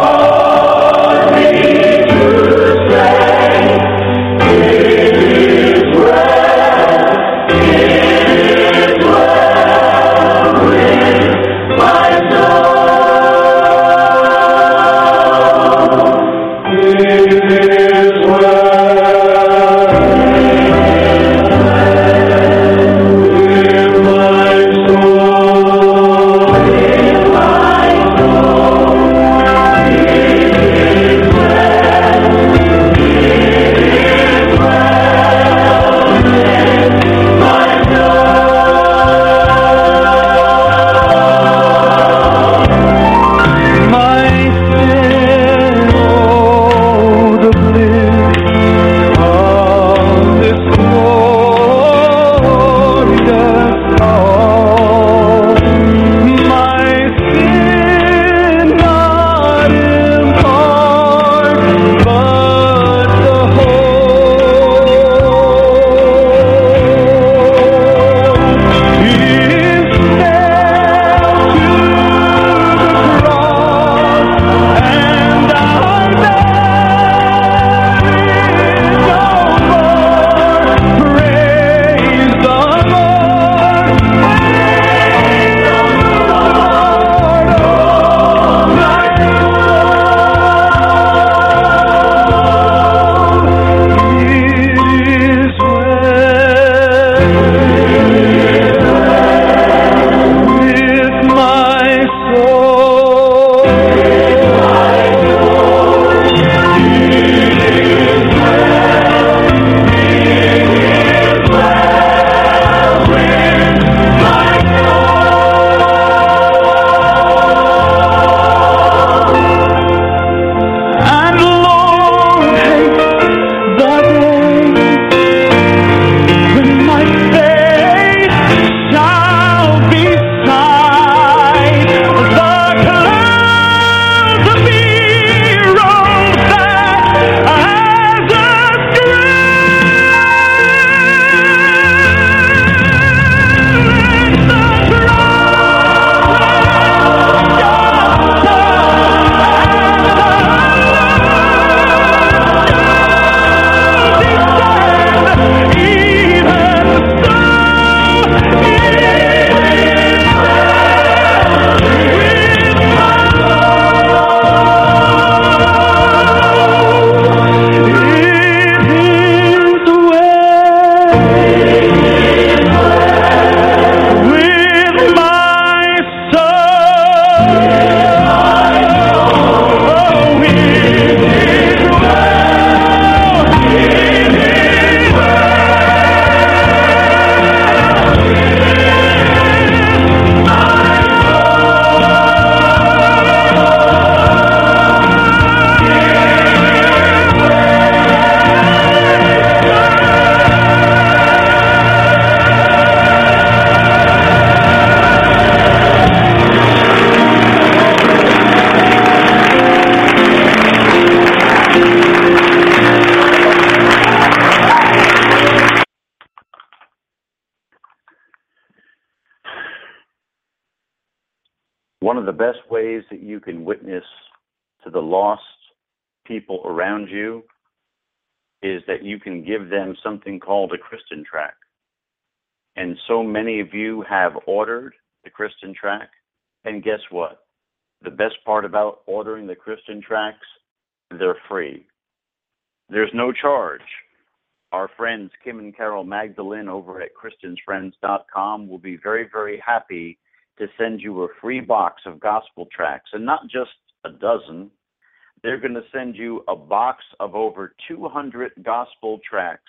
Say One of the best ways that you can witness to the lost people around you is that you can give them something called a Christian tract. And so many of you have ordered the Christian tract. And guess what? The best part about ordering the Christian tracts, they're free. There's no charge. Our friends Kim and Carol Magdalene over at ChristiansFriends.com will be very, very happy to send you a free box of gospel tracts. And not just a dozen. They're going to send you a box of over 200 gospel tracts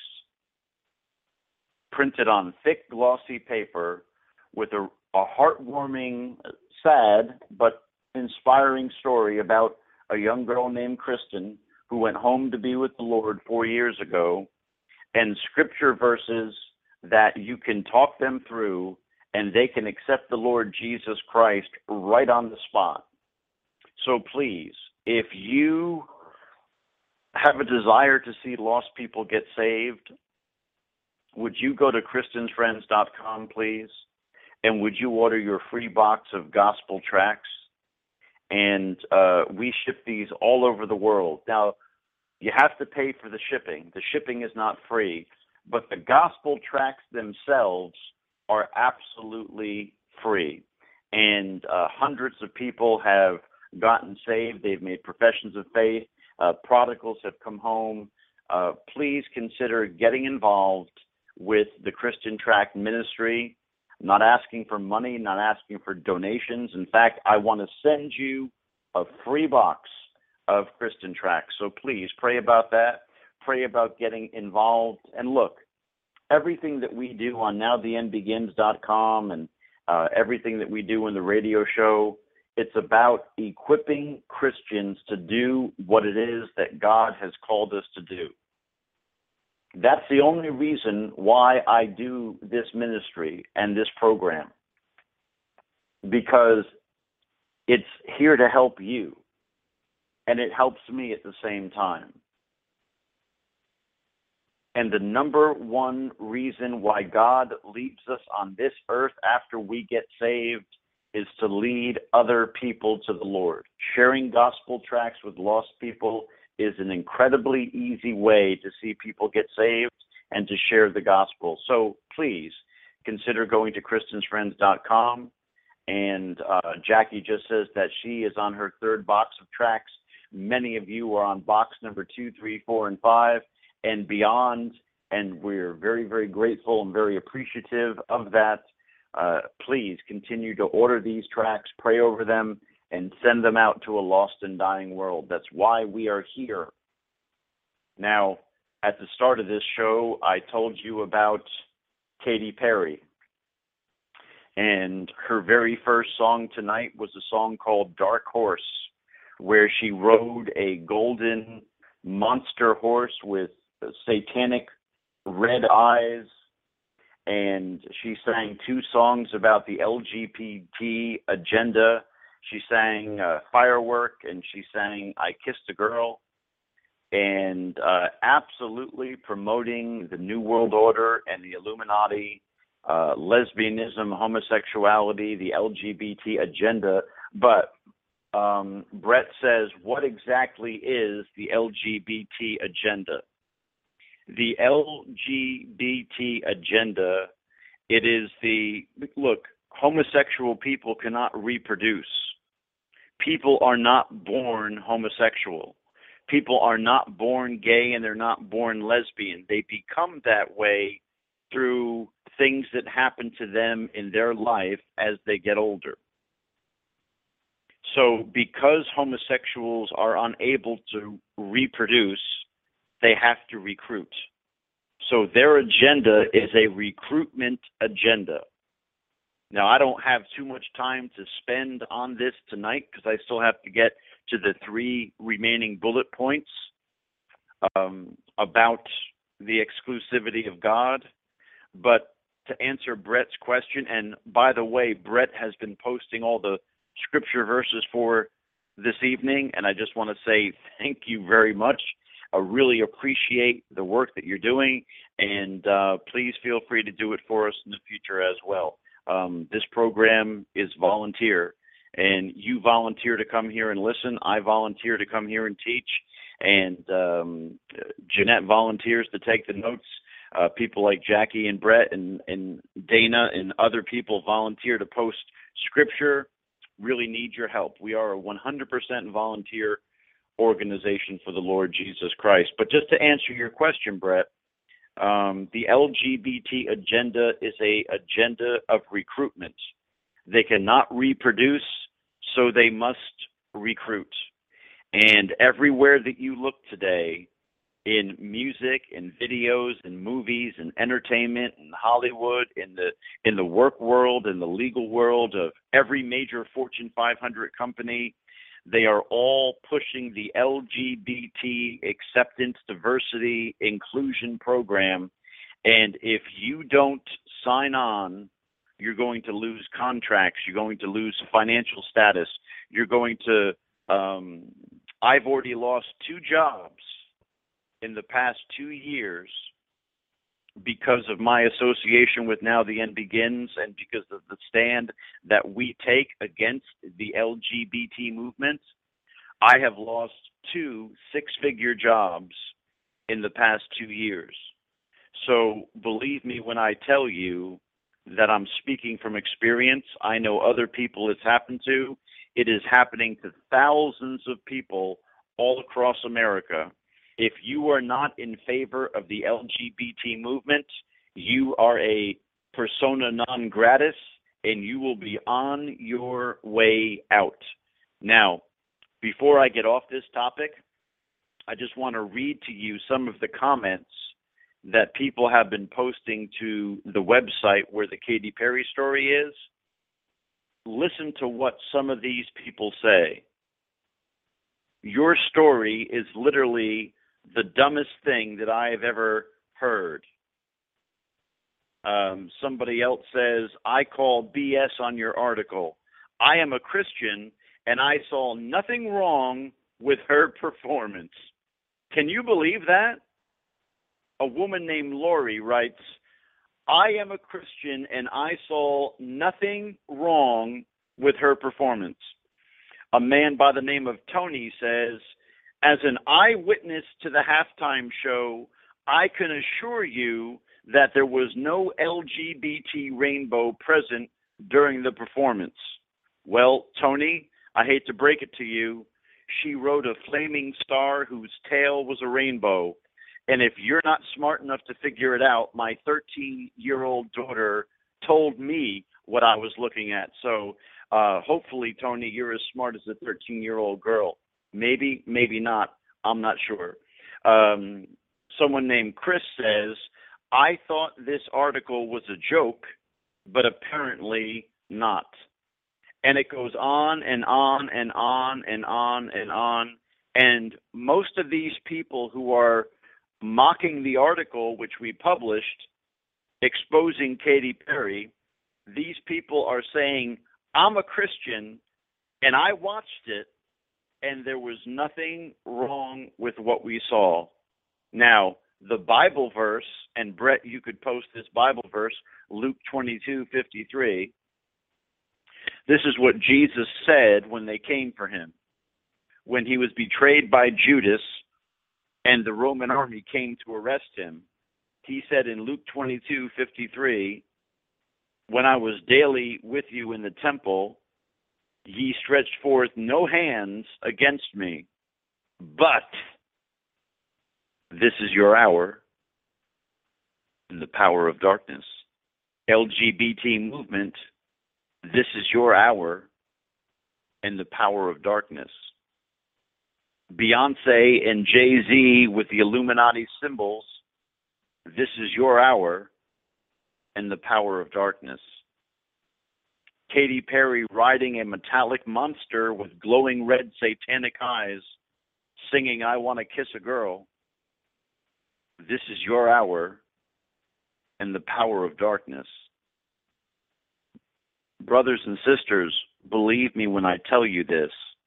printed on thick, glossy paper with a heartwarming, sad, but inspiring story about a young girl named Kristen who went home to be with the Lord 4 years ago, and scripture verses that you can talk them through and they can accept the Lord Jesus Christ right on the spot. So please, if you have a desire to see lost people get saved, would you go to ChristiansFriends.com, please? And would you order your free box of gospel tracts? And we ship these all over the world. Now, you have to pay for the shipping. The shipping is not free. But the gospel tracts themselves are absolutely free. And hundreds of people have gotten saved. They've made professions of faith. Prodigals have come home. Please consider getting involved with the Christian Tract Ministry. I'm not asking for money, not asking for donations. In fact, I want to send you a free box of Christian tracts. So please pray about that. Pray about getting involved. And look, everything that we do on NowTheEndBegins.com and everything that we do in the radio show, it's about equipping Christians to do what it is that God has called us to do. That's the only reason why I do this ministry and this program, because it's here to help you, and it helps me at the same time. And the number one reason why God leaves us on this earth after we get saved is to lead other people to the Lord. Sharing gospel tracts with lost people is an incredibly easy way to see people get saved and to share the gospel. So please consider going to ChristiansFriends.com. And Jackie just says that she is on her third box of tracts. Many of you are on box number 2, 3, 4, and 5 and beyond. And we're very, very grateful and very appreciative of that. Please continue to order these tracts, pray over them, and send them out to a lost and dying world. That's why we are here. Now, at the start of this show, I told you about Katy Perry. And her very first song tonight was a song called Dark Horse, where she rode a golden monster horse with satanic red eyes. And she sang 2 songs about the LGBT agenda. She sang Firework, and she sang I Kissed a Girl, and absolutely promoting the New World Order and the Illuminati, lesbianism, homosexuality, the LGBT agenda. But Brett says, what exactly is the LGBT agenda? The LGBT agenda, it is look, homosexual people cannot reproduce. People are not born homosexual. People are not born gay and they're not born lesbian. They become that way through things that happen to them in their life as they get older. So because homosexuals are unable to reproduce, they have to recruit. So their agenda is a recruitment agenda. Now, I don't have too much time to spend on this tonight because I still have to get to the 3 remaining bullet points about the exclusivity of God. But to answer Brett's question, and by the way, Brett has been posting all the scripture verses for this evening, and I just want to say thank you very much. I really appreciate the work that you're doing, and please feel free to do it for us in the future as well. This program is volunteer, and you volunteer to come here and listen. I volunteer to come here and teach, and Jeanette volunteers to take the notes. People like Jackie and Brett and Dana and other people volunteer to post scripture. Really need your help. We are a 100% volunteer organization for the Lord Jesus Christ. But just to answer your question, Brett, the LGBT agenda is a agenda of recruitment. They cannot reproduce, so they must recruit. And everywhere that you look today, in music and videos and movies and entertainment and Hollywood, in the work world, in the legal world of every major Fortune 500 company, they are all pushing the LGBT acceptance, diversity, inclusion program. And if you don't sign on, you're going to lose contracts. You're going to lose financial status. You're going to, I've already lost 2 jobs in the past 2 years because of my association with Now the End Begins and because of the stand that we take against the LGBT movement. I have lost 2 six-figure jobs in the past 2 years. So believe me when I tell you that I'm speaking from experience. I know other people it's happened to. It is happening to thousands of people all across America. If you are not in favor of the LGBT movement, you are a persona non gratis, and you will be on your way out. Now, before I get off this topic, I just want to read to you some of the comments that people have been posting to the website where the Katy Perry story is. Listen to what some of these people say. Your story is literally the dumbest thing that I have ever heard. Somebody else says, I call BS on your article. I am a Christian and I saw nothing wrong with her performance. Can you believe that? A woman named Lori writes, I am a Christian and I saw nothing wrong with her performance. A man by the name of Tony says, as an eyewitness to the halftime show, I can assure you that there was no LGBT rainbow present during the performance. Well, Tony, I hate to break it to you. She rode a flaming star whose tail was a rainbow. And if you're not smart enough to figure it out, my 13-year-old daughter told me what I was looking at. So hopefully, Tony, you're as smart as a 13-year-old girl. Maybe, maybe not. I'm not sure. Someone named Chris says, I thought this article was a joke, but apparently not. And it goes on and on and on and on and on. And most of these people who are mocking the article which we published, exposing Katy Perry, these people are saying, I'm a Christian, and I watched it, and there was nothing wrong with what we saw. Now, the Bible verse, and Brett, you could post this Bible verse, Luke 22:53. This is what Jesus said when they came for him. When he was betrayed by Judas and the Roman army came to arrest him, he said in Luke 22:53, when I was daily with you in the temple, ye stretched forth no hands against me, but this is your hour in the power of darkness. LGBT movement, this is your hour in the power of darkness. Beyonce and Jay-Z with the Illuminati symbols, this is your hour in the power of darkness. Katy Perry riding a metallic monster with glowing red satanic eyes, singing I Want to Kiss a Girl. This is your hour in the power of darkness. Brothers and sisters, believe me when I tell you this.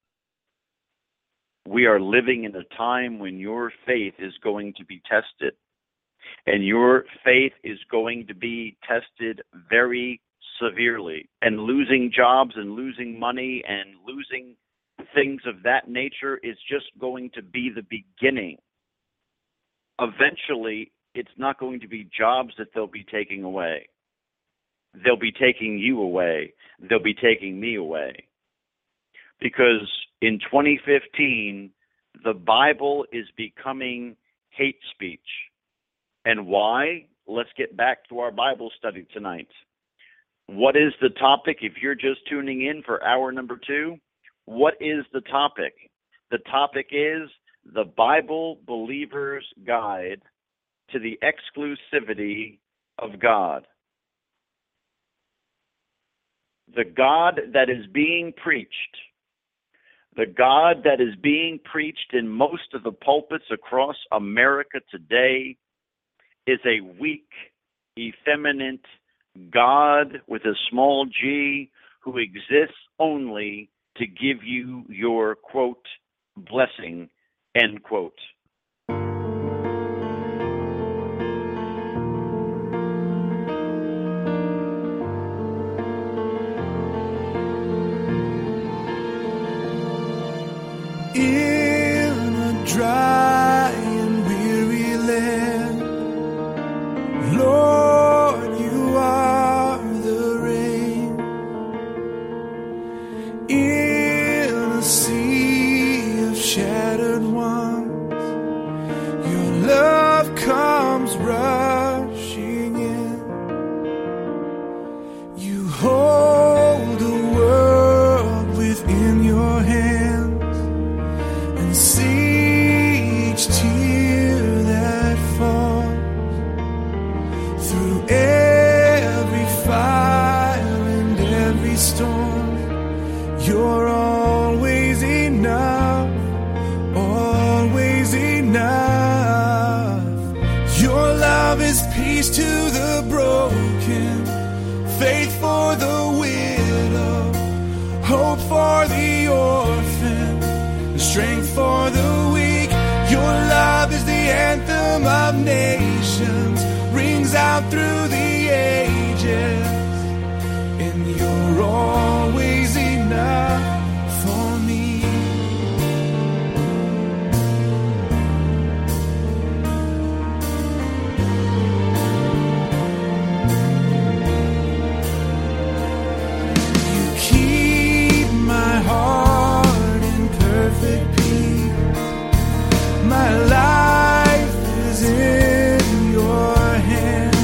We are living in a time when your faith is going to be tested. And your faith is going to be tested very severely, and losing jobs and losing money and losing things of that nature is just going to be the beginning. Eventually, it's not going to be jobs that they'll be taking away. They'll be taking you away. They'll be taking me away. Because in 2015, the Bible is becoming hate speech. And why? Let's get back to our Bible study tonight. What is the topic? If you're just tuning in for hour number 2, what is the topic? The topic is the Bible Believer's Guide to the Exclusivity of God. The God that is being preached, the God that is being preached in most of the pulpits across America today, is a weak, effeminate God with a small g who exists only to give you your, quote, blessing, end quote. In a dry and weary land, Lord, you are the rain. In a sea of shattered ones, your love comes rushing in. You hold the world within your hands, see each tear that falls through every fire and every storm. You're always enough, always enough. Your love is peace to the broken, faith for the widow, hope for the orphan, strength for the weak. Your love is the anthem of nations, rings out through the ages, and you're always enough for me. You keep my heart in perfect peace. My life is in your hand.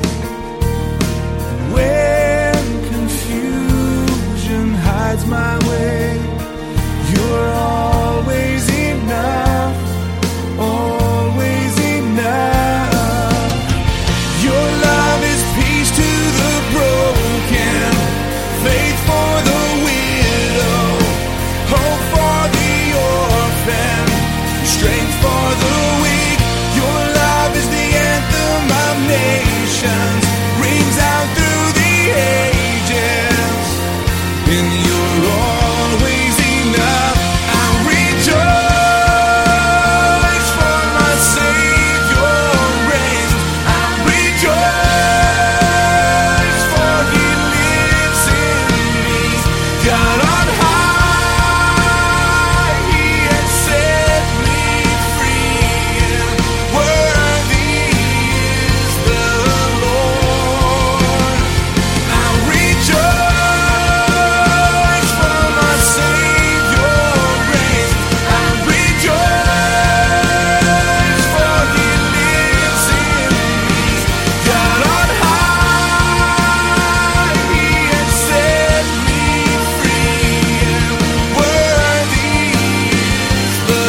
When confusion hides my way, you're always enough, always enough. Your love is peace to the broken, faith for the widow, hope for the orphan, strength for the weak. Your love is the anthem of nations, rings out through the ages, and you're always enough. I rejoice for my Savior reigns. I rejoice for He lives in me. God on high, He has set me free, and worthy is the Lord. I rejoice for my Savior reigns. I rejoice for He lives in me. God on high, He has set me free, and worthy is the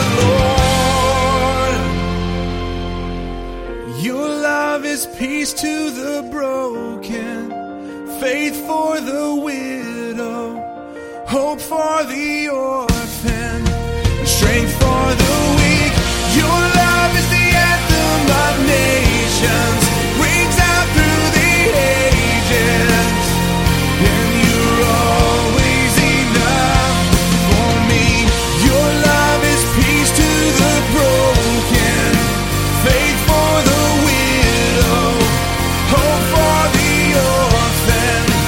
Lord. Your love is peace to the broken, faith for the widow, hope for the orphan, strength for the weak. Your love is the anthem of nations, rings out through the ages, and you're always enough for me. Your love is peace to the broken, faith for the widow, hope for the orphan,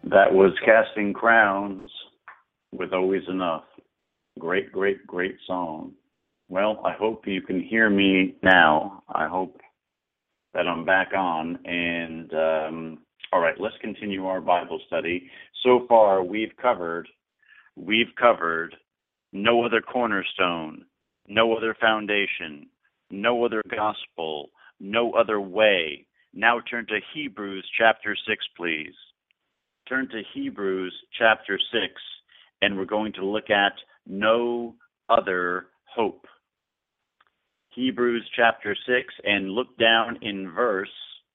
That was Casting Crowns with Always Enough. Great, great, great song. Well, I hope you can hear me now. I hope that I'm back on. And, all right, let's continue our Bible study. So far, we've covered no other cornerstone, no other foundation, no other gospel, no other way. Now turn to Hebrews chapter 6, please. Turn to Hebrews chapter 6, and we're going to look at no other hope. Hebrews chapter 6, and look down in verse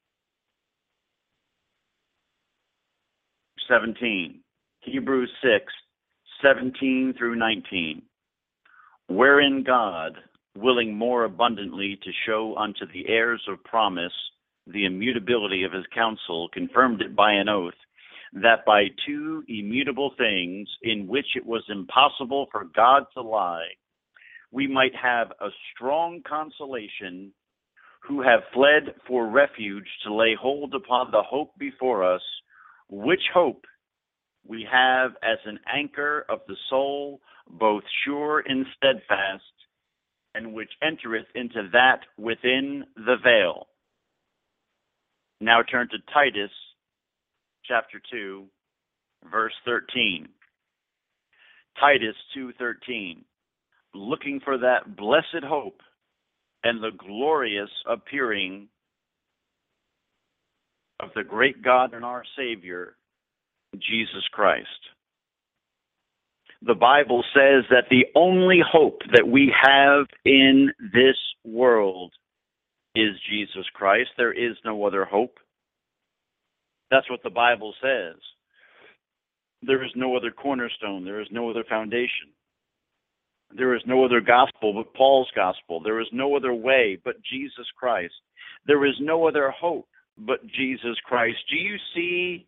17. Hebrews 6, 17 through 19. Wherein God, willing more abundantly to show unto the heirs of promise the immutability of his counsel, confirmed it by an oath, that by two immutable things, in which it was impossible for God to lie, we might have a strong consolation, who have fled for refuge to lay hold upon the hope before us, which hope we have as an anchor of the soul, both sure and steadfast, and which entereth into that within the veil. Now turn to Titus chapter 2, verse 13. Titus 2:13. Looking for that blessed hope and the glorious appearing of the great God and our Savior, Jesus Christ. The Bible says that the only hope that we have in this world is Jesus Christ. There is no other hope. That's what the Bible says. There is no other cornerstone. There is no other foundation. There is no other gospel but Paul's gospel. There is no other way but Jesus Christ. There is no other hope but Jesus Christ. Do you see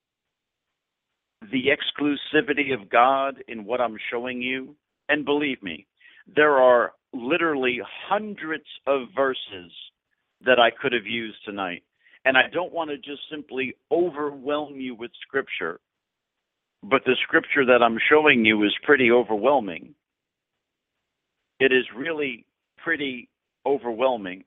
the exclusivity of God in what I'm showing you? And believe me, there are literally hundreds of verses that I could have used tonight. And I don't want to just simply overwhelm you with Scripture, but the Scripture that I'm showing you is pretty overwhelming. It is really pretty overwhelming.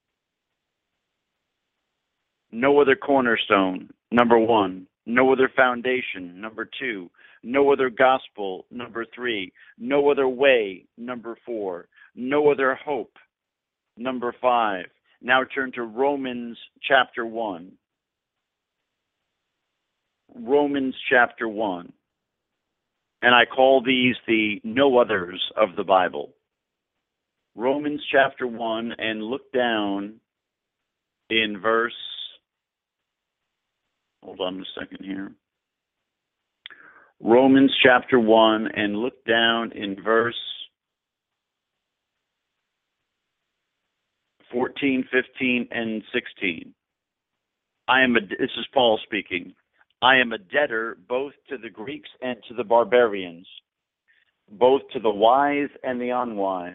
No other cornerstone, number one. No other foundation, number two. No other gospel, number three. No other way, number four. No other hope, number five. Now turn to Romans chapter 1. Romans chapter 1. And I call these the no others of the Bible. Romans chapter 1, and look down in verse, hold on a second here. Romans chapter 1, and look down in verse 14, 15, and 16. This is Paul speaking. I am a debtor both to the Greeks and to the barbarians, both to the wise and the unwise.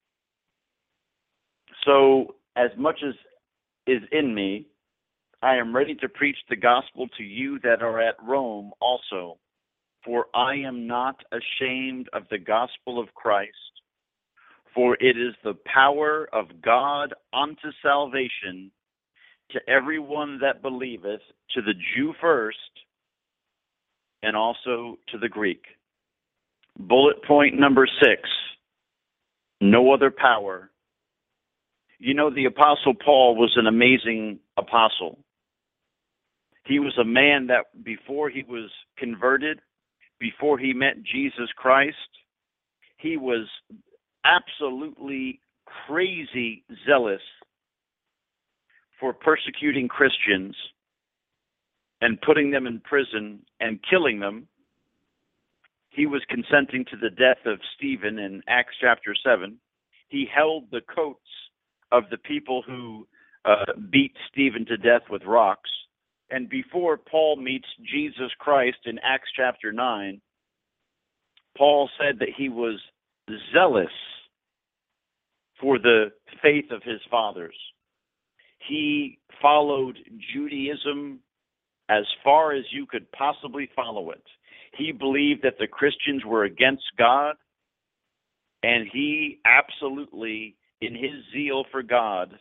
So, as much as is in me, I am ready to preach the gospel to you that are at Rome also. For I am not ashamed of the gospel of Christ, for it is the power of God unto salvation to everyone that believeth, to the Jew first, and also to the Greek. Bullet point number 6, no other power. You know, the Apostle Paul was an amazing apostle. He was a man that before he was converted, before he met Jesus Christ, he was absolutely crazy zealous for persecuting Christians and putting them in prison and killing them. He was consenting to the death of Stephen in Acts chapter 7. He held the coats of the people who beat Stephen to death with rocks. And before Paul meets Jesus Christ in Acts chapter 9, Paul said that he was zealous for the faith of his fathers. He followed Judaism as far as you could possibly follow it. He believed that the Christians were against God, and he absolutely, in his zeal for God,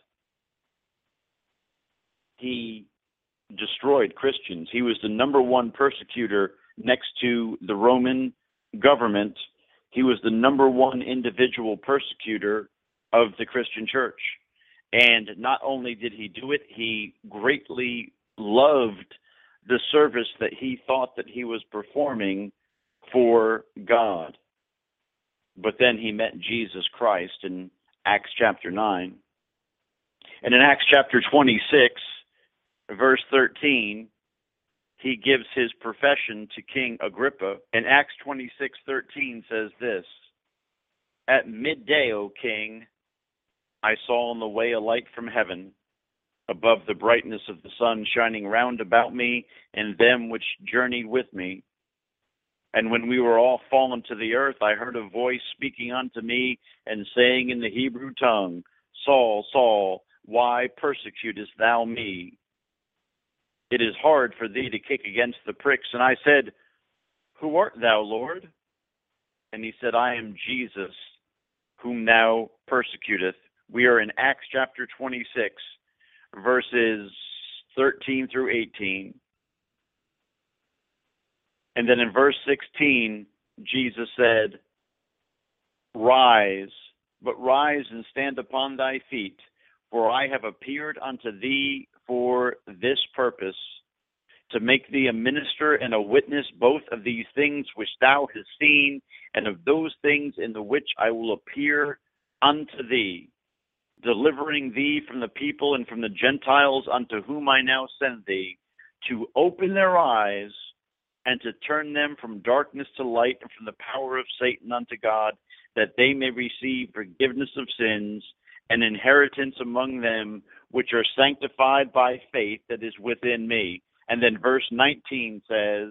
he destroyed Christians. He was the number one persecutor next to the Roman government. He was the number one individual persecutor of the Christian church. And not only did he do it, he greatly loved the service that he thought that he was performing for God. But then he met Jesus Christ in Acts chapter 9. And in Acts chapter 26, verse 13, he gives his profession to King Agrippa. And Acts 26:13 says this, "At midday, O king, I saw on the way a light from heaven, above the brightness of the sun shining round about me and them which journeyed with me. And when we were all fallen to the earth, I heard a voice speaking unto me and saying in the Hebrew tongue, Saul, Saul, why persecutest thou me? It is hard for thee to kick against the pricks. And I said, Who art thou, Lord? And he said, I am Jesus, whom thou persecutest." We are in Acts chapter 26, verses 13 through 18. And then in verse 16, Jesus said, "Rise, but rise and stand upon thy feet, for I have appeared unto thee for this purpose, to make thee a minister and a witness both of these things which thou hast seen, and of those things in the which I will appear unto thee, delivering thee from the people and from the Gentiles unto whom I now send thee, to open their eyes and to turn them from darkness to light and from the power of Satan unto God, that they may receive forgiveness of sins and inheritance among them which are sanctified by faith that is within me." And then verse 19 says,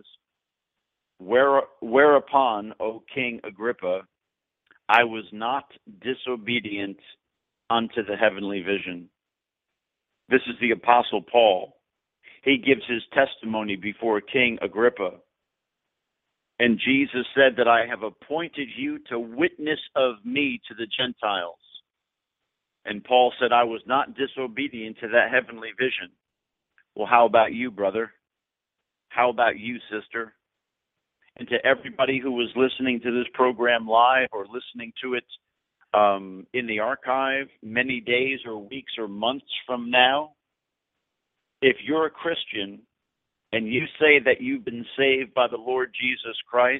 "Whereupon, O King Agrippa, I was not disobedient unto the heavenly vision." This is the Apostle Paul. He gives his testimony before King Agrippa. And Jesus said that I have appointed you to witness of me to the Gentiles. And Paul said, I was not disobedient to that heavenly vision. Well, how about you, brother? How about you, sister? And to everybody who was listening to this program live or listening to it in the archive many days or weeks or months from now, if you're a Christian and you say that you've been saved by the Lord Jesus Christ,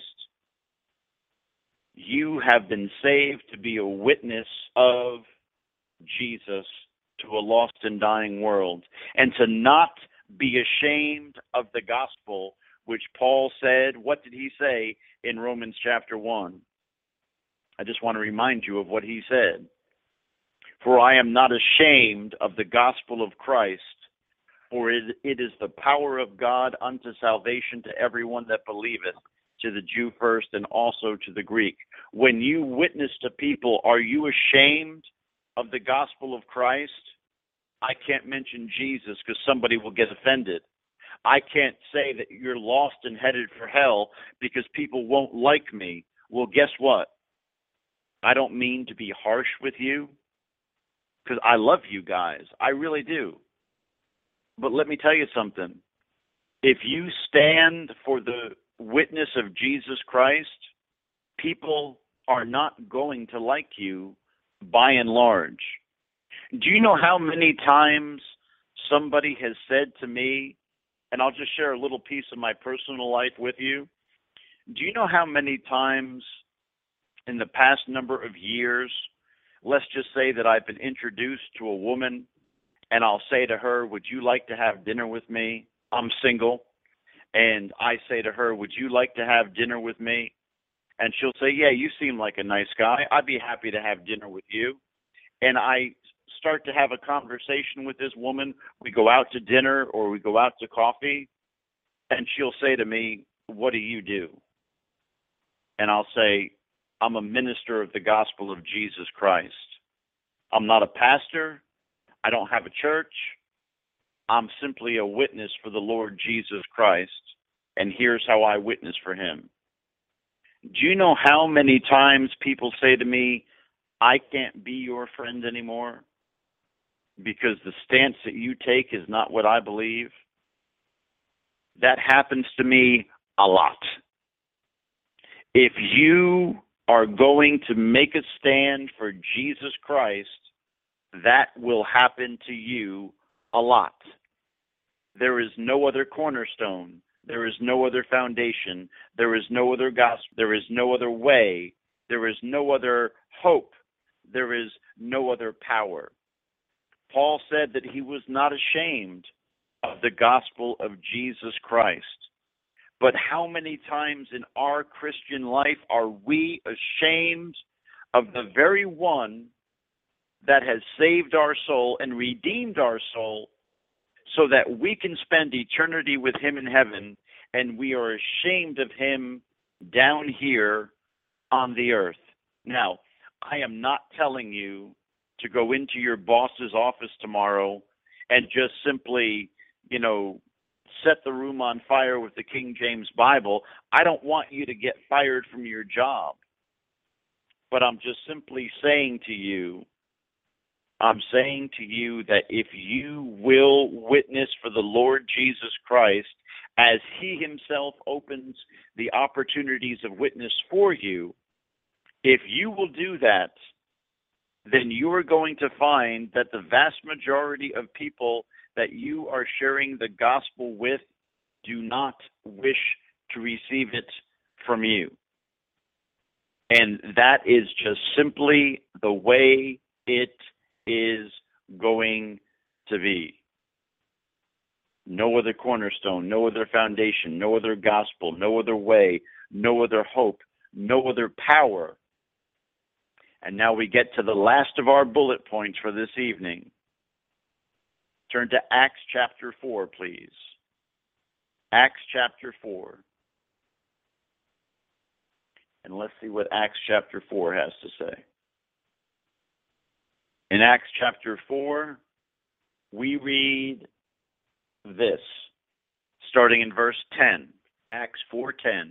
you have been saved to be a witness of Jesus to a lost and dying world, and to not be ashamed of the gospel, which Paul said, what did he say in Romans chapter 1? I just want to remind you of what he said. For I am not ashamed of the gospel of Christ, for it is the power of God unto salvation to everyone that believeth, to the Jew first and also to the Greek. When you witness to people, are you ashamed of the gospel of Christ? I can't mention Jesus because somebody will get offended. I can't say that you're lost and headed for hell because people won't like me. Well, guess what? I don't mean to be harsh with you because I love you guys. I really do. But let me tell you something. If you stand for the witness of Jesus Christ, people are not going to like you by and large. Do you know how many times somebody has said to me, and I'll just share a little piece of my personal life with you. Do you know how many times in the past number of years, let's just say that I've been introduced to a woman, and I'll say to her, would you like to have dinner with me? I'm single. And I say to her, would you like to have dinner with me? And she'll say, yeah, you seem like a nice guy. I'd be happy to have dinner with you. And I start to have a conversation with this woman. We go out to dinner or we go out to coffee. And she'll say to me, what do you do? And I'll say, I'm a minister of the gospel of Jesus Christ. I'm not a pastor. I don't have a church. I'm simply a witness for the Lord Jesus Christ, and here's how I witness for him. Do you know how many times people say to me, I can't be your friend anymore because the stance that you take is not what I believe? That happens to me a lot. If you are going to make a stand for Jesus Christ, that will happen to you a lot. There is no other cornerstone. There is no other foundation. There is no other gospel. There is no other way. There is no other hope. There is no other power. Paul said that he was not ashamed of the gospel of Jesus Christ. But how many times in our Christian life are we ashamed of the very one that has saved our soul and redeemed our soul so that we can spend eternity with him in heaven, and we are ashamed of him down here on the earth? Now, I am not telling you to go into your boss's office tomorrow and just simply, set the room on fire with the King James Bible. I don't want you to get fired from your job. But I'm just simply saying to you that if you will witness for the Lord Jesus Christ as he himself opens the opportunities of witness for you, if you will do that, then you are going to find that the vast majority of people that you are sharing the gospel with do not wish to receive it from you. And that is just simply the way it is going to be. No other cornerstone, no other foundation, no other gospel, no other way, no other hope, no other power. And now we get to the last of our bullet points for this evening. Turn to Acts chapter 4, please. Acts chapter 4. And let's see what Acts chapter 4 has to say. In Acts chapter 4, we read this, starting in verse 10. Acts 4:10.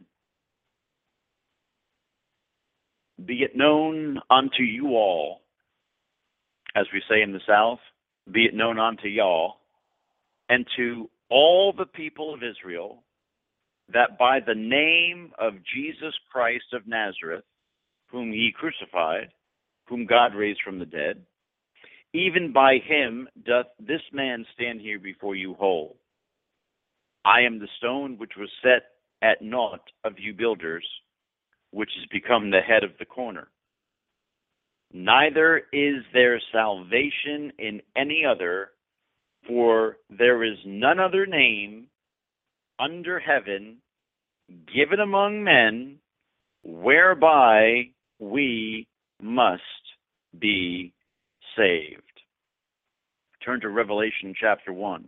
Be it known unto you all, as we say in the South, be it known unto y'all, and to all the people of Israel, that by the name of Jesus Christ of Nazareth, whom ye crucified, whom God raised from the dead, even by him doth this man stand here before you whole. I am the stone which was set at naught of you builders, which has become the head of the corner. Neither is there salvation in any other, for there is none other name under heaven given among men whereby we must be saved. Turn to Revelation chapter 1.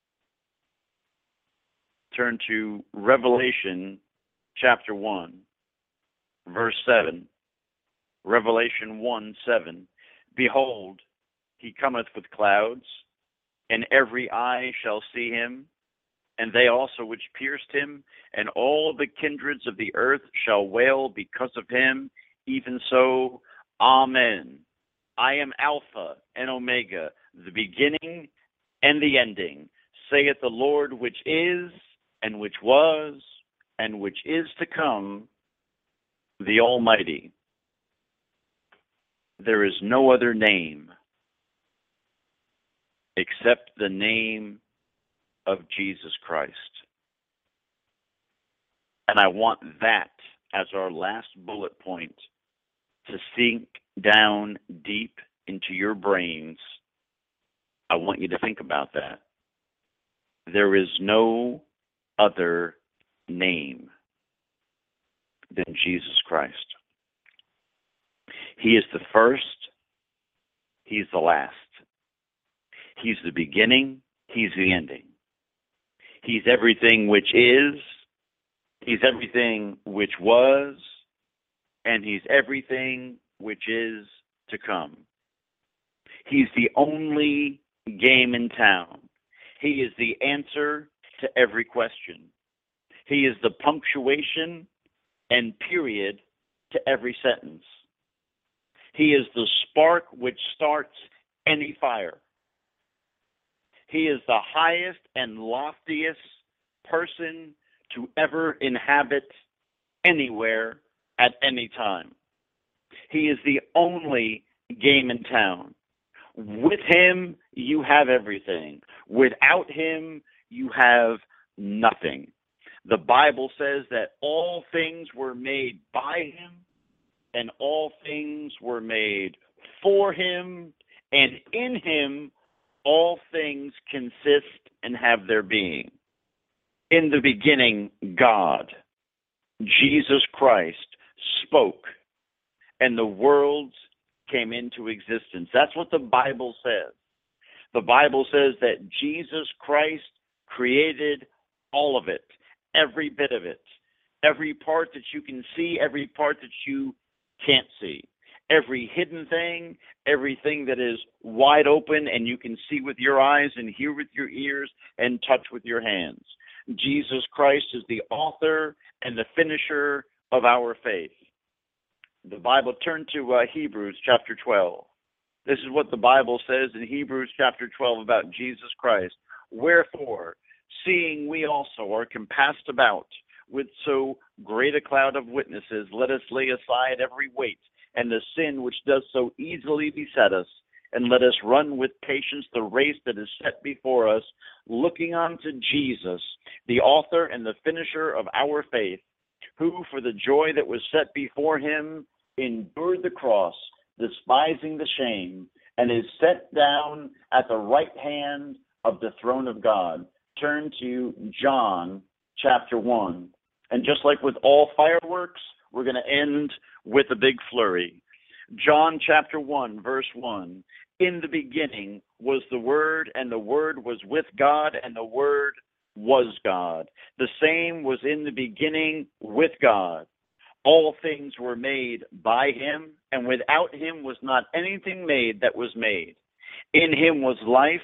Turn to Revelation chapter 1, verse 7. Revelation 1:7. Behold, he cometh with clouds, and every eye shall see him, and they also which pierced him, and all the kindreds of the earth shall wail because of him. Even so, Amen. I am Alpha and Omega, the beginning and the ending, saith the Lord, which is, and which was, and which is to come, the Almighty. There is no other name except the name of Jesus Christ. And I want that as our last bullet point to sink down deep into your brains. I want you to think about that. There is no other name than Jesus Christ. He is the first. He's the last. He's the beginning. He's the ending. He's everything which is. He's everything which was. And he's everything which is to come. He's the only game in town. He is the answer to every question. He is the punctuation and period to every sentence. He is the spark which starts any fire. He is the highest and loftiest person to ever inhabit anywhere at any time. He is the only game in town. With him, you have everything. Without him, you have nothing. The Bible says that all things were made by him, and all things were made for him, and in him all things consist and have their being. In the beginning, God, Jesus Christ, spoke, and the worlds came into existence. That's what the Bible says. The Bible says that Jesus Christ created all of it, every bit of it, every part that you can see, every part that you can't see, every hidden thing, everything that is wide open and you can see with your eyes and hear with your ears and touch with your hands. Jesus Christ is the author and the finisher of our faith. The Bible, turn to Hebrews chapter 12. This is what the Bible says in Hebrews chapter 12 about Jesus Christ. Wherefore, seeing we also are compassed about with so great a cloud of witnesses, let us lay aside every weight and the sin which does so easily beset us, and let us run with patience the race that is set before us, looking unto Jesus, the author and the finisher of our faith, who for the joy that was set before him endured the cross, despising the shame, and is set down at the right hand of the throne of God. Turn to John chapter 1. And just like with all fireworks, we're going to end with a big flurry. John chapter 1, verse 1. In the beginning was the Word, and the Word was with God, and the Word was God. The same was in the beginning with God. All things were made by him, and without him was not anything made that was made. In him was life,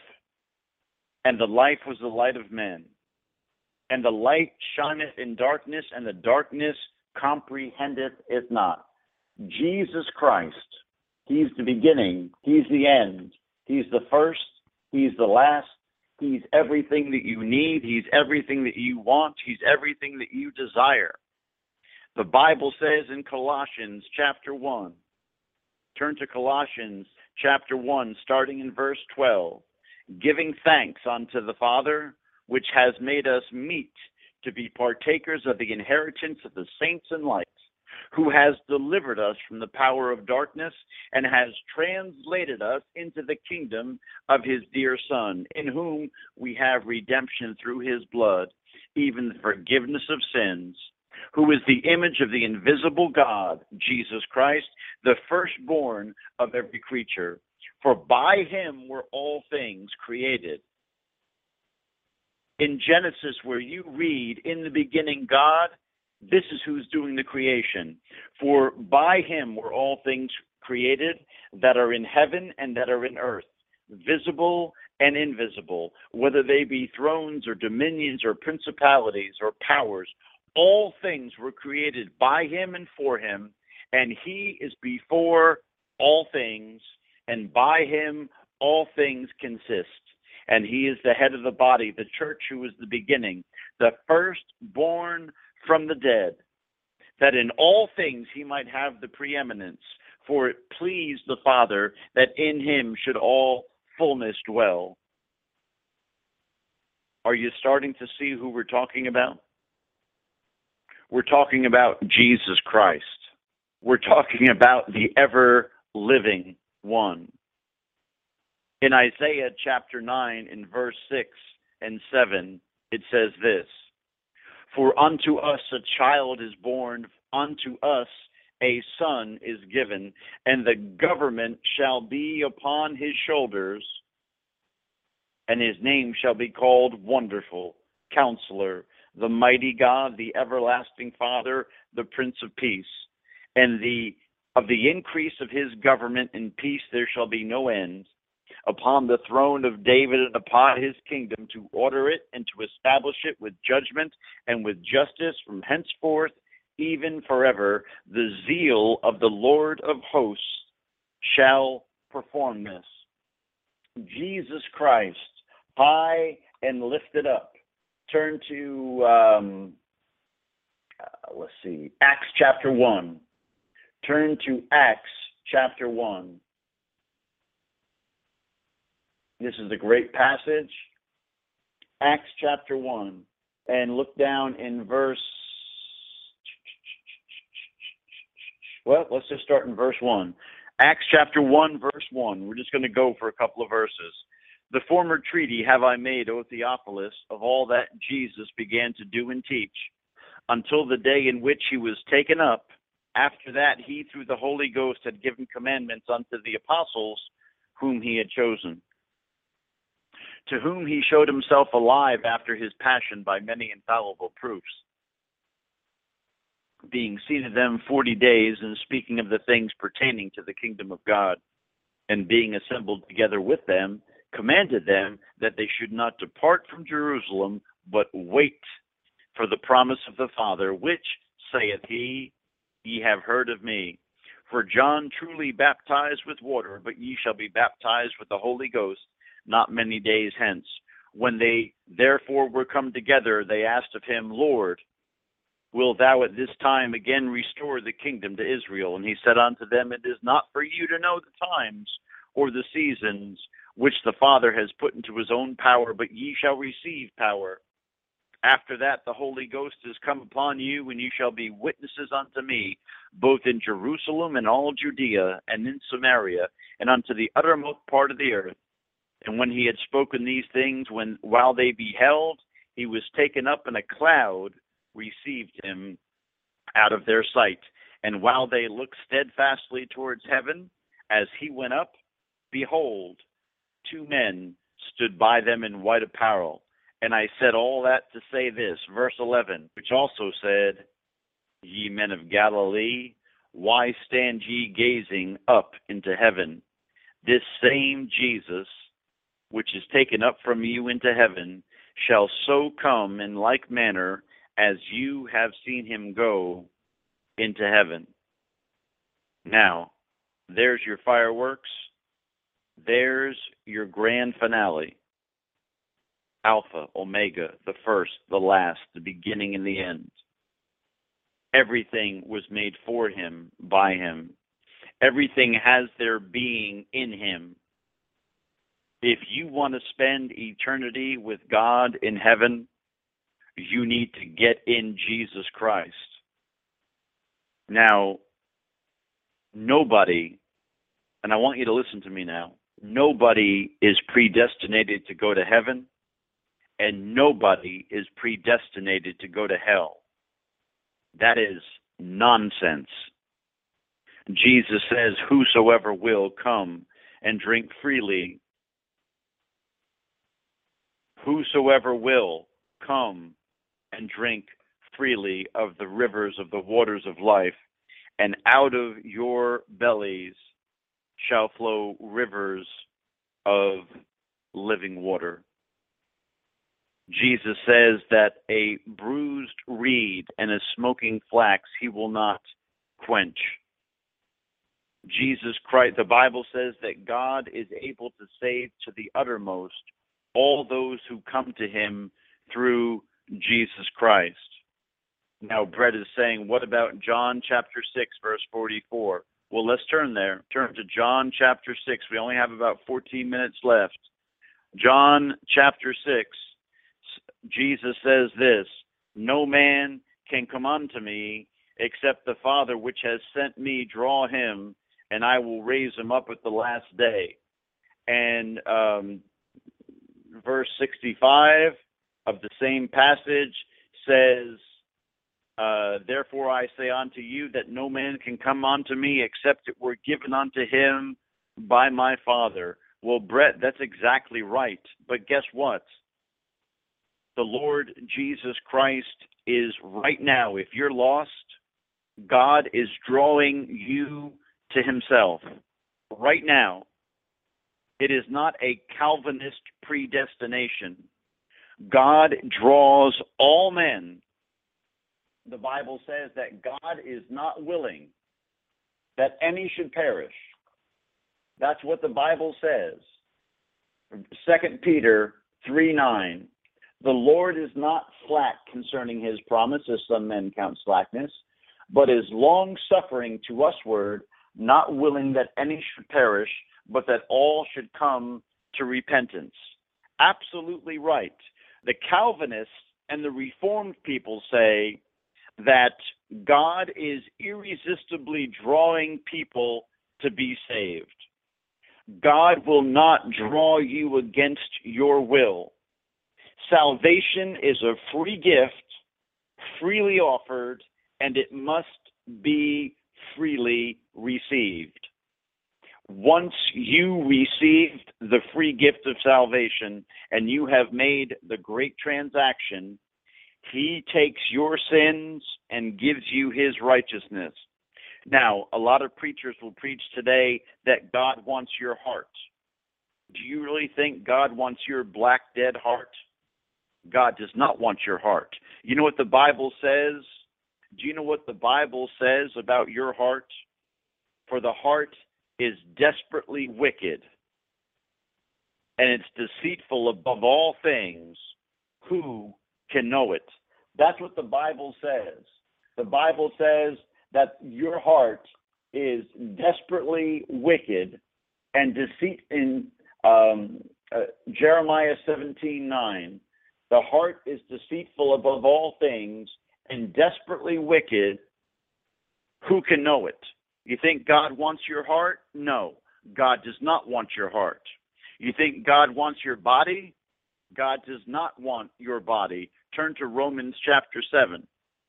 and the life was the light of men. And the light shineth in darkness, and the darkness comprehendeth it not. Jesus Christ, he's the beginning, he's the end, he's the first, he's the last, he's everything that you need, he's everything that you want, he's everything that you desire. The Bible says in Colossians chapter 1, turn to Colossians chapter 1, starting in verse 12, giving thanks unto the Father, which has made us meet to be partakers of the inheritance of the saints in light, who has delivered us from the power of darkness and has translated us into the kingdom of his dear Son, in whom we have redemption through his blood, even the forgiveness of sins, who is the image of the invisible God, Jesus Christ, the firstborn of every creature. For by him were all things created. In Genesis, where you read, in the beginning God, this is who's doing the creation. For by him were all things created that are in heaven and that are in earth, visible and invisible, whether they be thrones or dominions or principalities or powers. All things were created by him and for him, and he is before all things, and by him all things consist. And he is the head of the body, the church, who is the beginning, the firstborn from the dead, that in all things he might have the preeminence. For it pleased the Father that in him should all fullness dwell. Are you starting to see who we're talking about? We're talking about Jesus Christ. We're talking about the ever-living one. In Isaiah chapter 9, in verse 6 and 7, it says this, for unto us a child is born, unto us a son is given, and the government shall be upon his shoulders, and his name shall be called Wonderful, Counselor, the Mighty God, the Everlasting Father, the Prince of Peace. And of the increase of his government and peace there shall be no end, upon the throne of David and upon his kingdom, to order it and to establish it with judgment and with justice from henceforth, even forever. The zeal of the Lord of hosts shall perform this. Jesus Christ, high and lifted up. Turn to, Acts chapter 1. Turn to Acts chapter 1. This is a great passage. Acts chapter 1. And look down in verse... Well, let's just start in verse 1. Acts chapter 1, verse 1. We're just going to go for a couple of verses. The former treaty have I made, O Theophilus, of all that Jesus began to do and teach, until the day in which he was taken up. After that, he, through the Holy Ghost, had given commandments unto the apostles whom he had chosen, to whom he showed himself alive after his passion by many infallible proofs, being seen of them 40 days, and speaking of the things pertaining to the kingdom of God, and being assembled together with them, commanded them that they should not depart from Jerusalem, but wait for the promise of the Father, which, saith he, ye have heard of me. For John truly baptized with water, but ye shall be baptized with the Holy Ghost not many days hence. When they therefore were come together, they asked of him, Lord, wilt thou at this time again restore the kingdom to Israel? And he said unto them, It is not for you to know the times or the seasons which the Father has put into his own power, but ye shall receive power. After that the Holy Ghost is come upon you, and you shall be witnesses unto me, both in Jerusalem and all Judea, and in Samaria, and unto the uttermost part of the earth. And when he had spoken these things, while they beheld, he was taken up, in a cloud received him out of their sight. And while they looked steadfastly towards heaven, as he went up, behold, 2 men stood by them in white apparel. And I said all that to say this, verse 11, which also said, Ye men of Galilee, why stand ye gazing up into heaven? This same Jesus, which is taken up from you into heaven, shall so come in like manner as you have seen him go into heaven. Now, there's your fireworks. There's your grand finale. Alpha, Omega, the first, the last, the beginning and the end. Everything was made for him, by him. Everything has their being in him. If you want to spend eternity with God in heaven, you need to get in Jesus Christ. Now, nobody, and I want you to listen to me now, nobody is predestinated to go to heaven, and nobody is predestinated to go to hell. That is nonsense. Jesus says, whosoever will come and drink freely. Whosoever will come and drink freely of the rivers of the waters of life, and out of your bellies shall flow rivers of living water. Jesus says that a bruised reed and a smoking flax he will not quench. Jesus Christ, the Bible says that God is able to save to the uttermost all those who come to him through Jesus Christ. Now, Brett is saying, what about John chapter 6, verse 44? Well, let's turn there. Turn to John chapter 6. We only have about 14 minutes left. John chapter 6, Jesus says this, no man can come unto me except the Father which has sent me draw him, and I will raise him up at the last day. And verse 65 of the same passage says, therefore I say unto you that no man can come unto me except it were given unto him by my Father. Well, Brett, that's exactly right. But guess what? The Lord Jesus Christ is right now, if you're lost, God is drawing you to himself right now. It is not a Calvinist predestination. God draws all men. The Bible says that God is not willing that any should perish. That's what the Bible says. 2 Peter 3:9. The Lord is not slack concerning his promise, as some men count slackness, but is long-suffering to usward, not willing that any should perish, but that all should come to repentance. Absolutely right. The Calvinists and the Reformed people say that God is irresistibly drawing people to be saved. God will not draw you against your will. Salvation is a free gift, freely offered, and it must be freely received. Once you received the free gift of salvation and you have made the great transaction, he takes your sins and gives you his righteousness. Now, a lot of preachers will preach today that God wants your heart. Do you really think God wants your black, dead heart? God does not want your heart. You know what the Bible says? Do you know what the Bible says about your heart? For the heart is desperately wicked, and it's deceitful above all things. Who can know it? That's what the Bible says. The Bible says that your heart is desperately wicked and deceit. In Jeremiah 17:9, the heart is deceitful above all things and desperately wicked. Who can know it? You think God wants your heart? No, God does not want your heart. You think God wants your body? God does not want your body. Turn to Romans chapter 7.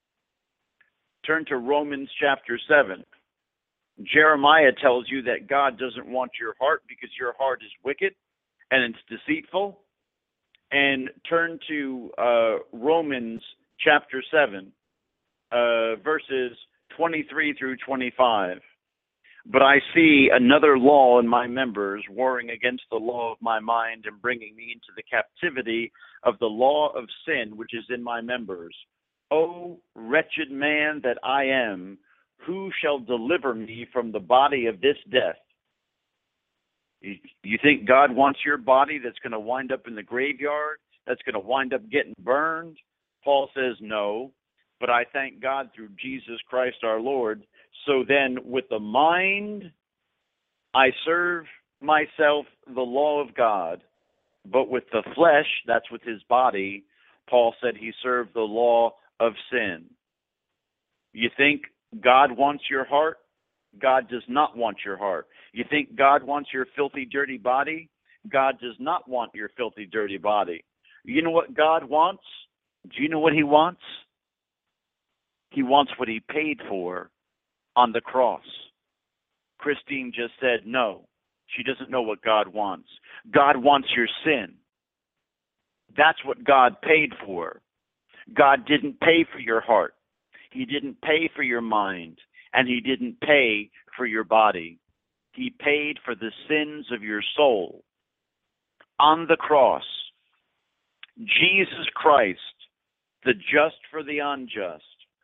Turn to Romans chapter 7. Jeremiah tells you that God doesn't want your heart because your heart is wicked and it's deceitful. And turn to Romans chapter 7, verses 23 through 25. But I see another law in my members, warring against the law of my mind and bringing me into the captivity of the law of sin, which is in my members. O wretched man that I am, who shall deliver me from the body of this death? You think God wants your body that's going to wind up in the graveyard, that's going to wind up getting burned? Paul says no, but I thank God through Jesus Christ our Lord. So then with the mind, I serve myself the law of God, but with the flesh, that's with his body, Paul said he served the law of sin. You think God wants your heart? God does not want your heart. You think God wants your filthy, dirty body? God does not want your filthy, dirty body. You know what God wants? Do you know what he wants? He wants what he paid for on the cross. Christine just said no. She doesn't know what God wants. God wants your sin. That's what God paid for. God didn't pay for your heart. He didn't pay for your mind. And he didn't pay for your body. He paid for the sins of your soul. On the cross, Jesus Christ, the just for the unjust.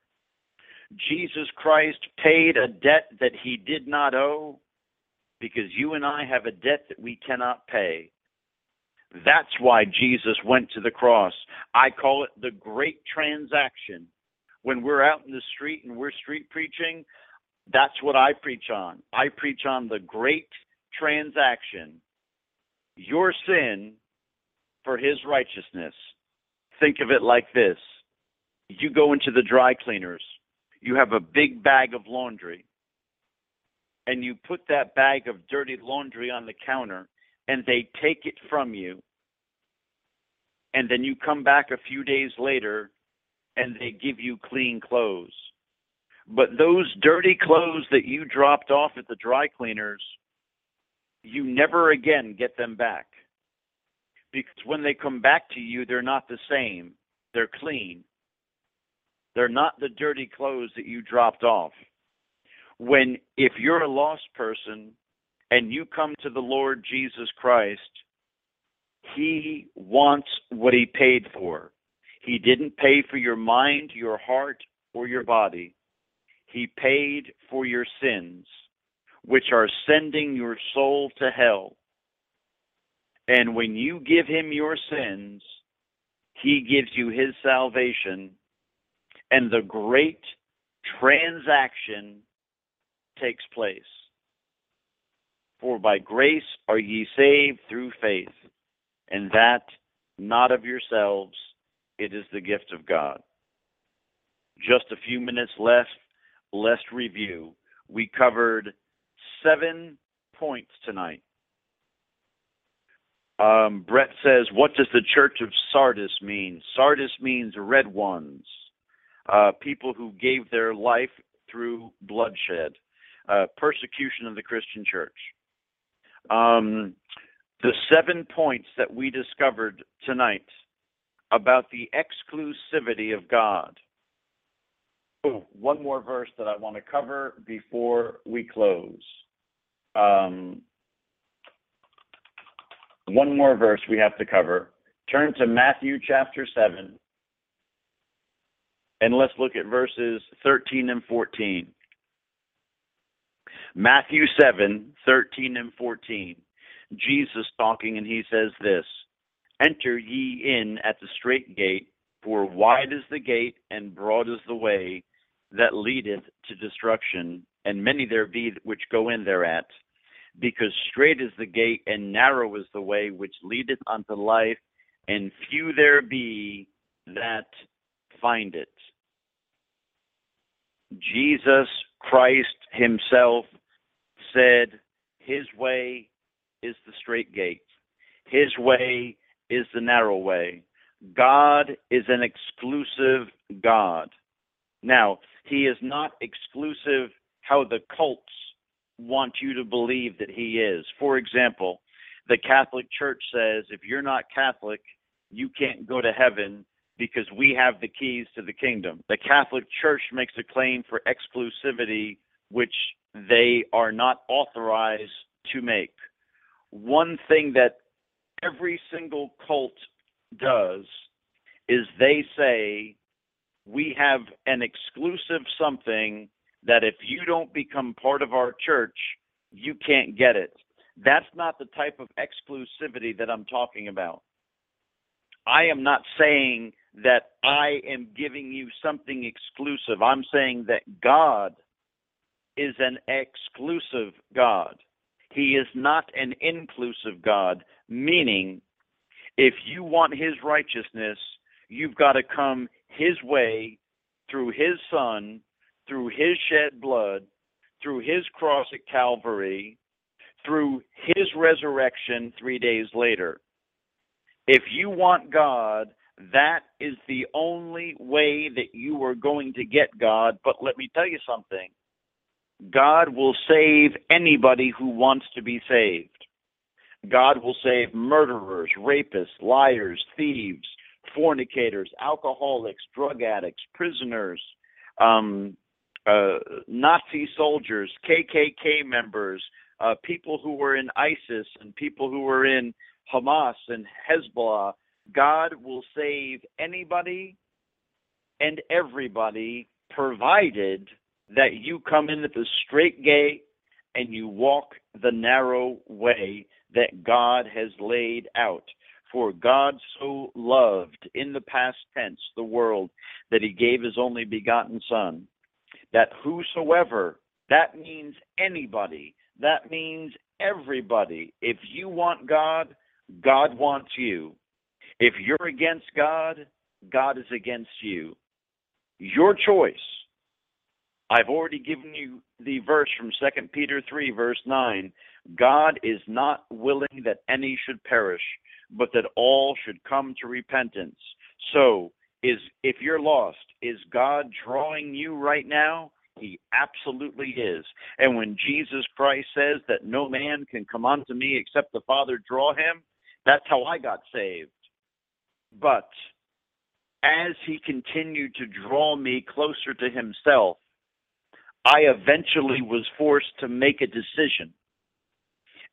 Jesus Christ paid a debt that he did not owe because you and I have a debt that we cannot pay. That's why Jesus went to the cross. I call it the great transaction. When we're out in the street and we're street preaching, that's what I preach on. I preach on the great transaction. Your sin for his righteousness. Think of it like this. You go into the dry cleaners. You have a big bag of laundry. And you put that bag of dirty laundry on the counter and they take it from you. And then you come back a few days later and they give you clean clothes. But those dirty clothes that you dropped off at the dry cleaners, you never again get them back. Because when they come back to you, they're not the same. They're clean. They're not the dirty clothes that you dropped off. If you're a lost person and you come to the Lord Jesus Christ, He wants what He paid for. He didn't pay for your mind, your heart, or your body. He paid for your sins, which are sending your soul to hell. And when you give Him your sins, He gives you His salvation, and the great transaction takes place. For by grace are ye saved through faith, and that not of yourselves, it is the gift of God. Just a few minutes left, let's review. We covered 7 points tonight. Brett says, what does the Church of Sardis mean? Sardis means red ones, people who gave their life through bloodshed, persecution of the Christian church. The 7 points that we discovered tonight about the exclusivity of God. Oh, one more verse that I want to cover before we close. One more verse we have to cover. Turn to Matthew chapter 7, and let's look at verses 13 and 14. Matthew 7, 13 and 14. Jesus talking, and He says this, enter ye in at the strait gate, for wide is the gate, and broad is the way that leadeth to destruction, and many there be which go in thereat. Because strait is the gate, and narrow is the way which leadeth unto life, and few there be that find it. Jesus Christ Himself said His way is the strait gate. His way is the narrow way. God is an exclusive God. Now, He is not exclusive how the cults want you to believe that He is. For example, the Catholic Church says if you're not Catholic, you can't go to heaven because we have the keys to the kingdom. The Catholic Church makes a claim for exclusivity which they are not authorized to make. One thing that every single cult does is they say we have an exclusive something that if you don't become part of our church, you can't get it. That's not the type of exclusivity that I'm talking about. I am not saying that I am giving you something exclusive. I'm saying that God is an exclusive God. He is not an inclusive God, meaning if you want His righteousness, you've got to come His way through His Son, through His shed blood, through His cross at Calvary, through His resurrection 3 days later. If you want God, that is the only way that you are going to get God. But let me tell you something. God will save anybody who wants to be saved. God will save murderers, rapists, liars, thieves, fornicators, alcoholics, drug addicts, prisoners, Nazi soldiers, KKK members, people who were in ISIS and people who were in Hamas and Hezbollah. God will save anybody and everybody, provided that you come in at the straight gate and you walk the narrow way that God has laid out. For God so loved, in the past tense, the world, that He gave His only begotten Son, that whosoever, that means anybody, that means everybody. If you want God, God wants you. If you're against God, God is against you. Your choice. I've already given you the verse from 2 Peter 3, verse 9. God is not willing that any should perish, but that all should come to repentance. So, if you're lost, is God drawing you right now? He absolutely is. And when Jesus Christ says that no man can come unto me except the Father draw him, that's how I got saved. But as He continued to draw me closer to Himself, I eventually was forced to make a decision.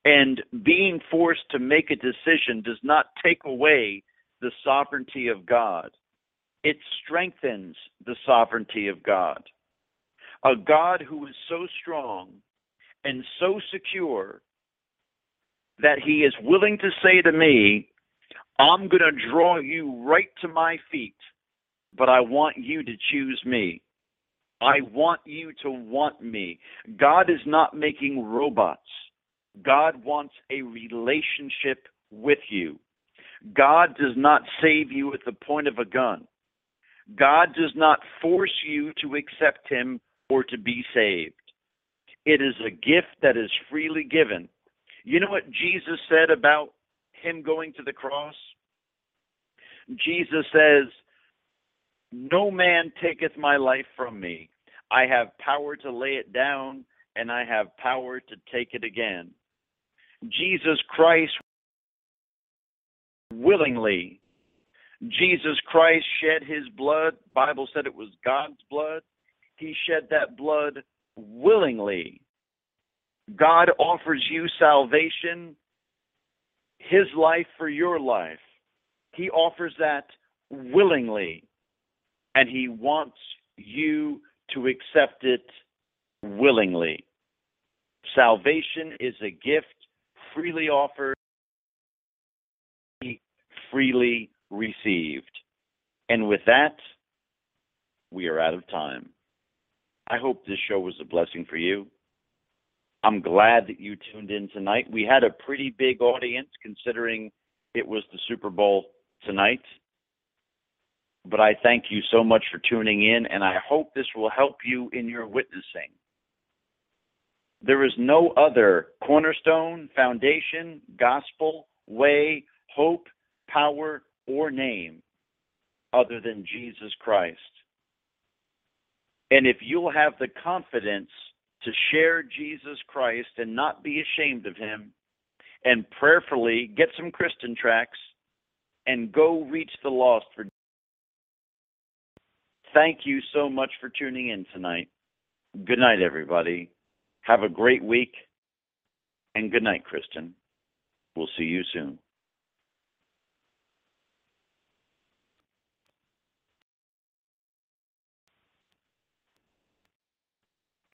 And being forced to make a decision does not take away the sovereignty of God. It strengthens the sovereignty of God. A God who is so strong and so secure that he is willing to say to me, I'm going to draw you right to my feet, but I want you to choose me. I want you to want me. God is not making robots. God wants a relationship with you. God does not save you at the point of a gun. God does not force you to accept him or to be saved. It is a gift that is freely given. You know what Jesus said about him going to the cross? Jesus says, no man taketh my life from me. I have power to lay it down, and I have power to take it again. Jesus Christ willingly. Jesus Christ shed his blood. The Bible said it was God's blood. He shed that blood willingly. God offers you salvation, his life for your life. He offers that willingly, and he wants you to accept it willingly. Salvation is a gift freely offered, freely received. And with that, we are out of time. I hope this show was a blessing for you. I'm glad that you tuned in tonight. We had a pretty big audience considering it was the Super Bowl tonight. But I thank you so much for tuning in, and I hope this will help you in your witnessing. There is no other cornerstone, foundation, gospel, way, hope, power, or name other than Jesus Christ. And if you'll have the confidence to share Jesus Christ and not be ashamed of him, and prayerfully get some Christian tracts and go reach the lost for. Thank you so much for tuning in tonight. Good night, everybody. Have a great week, and good night, Christian. We'll see you soon.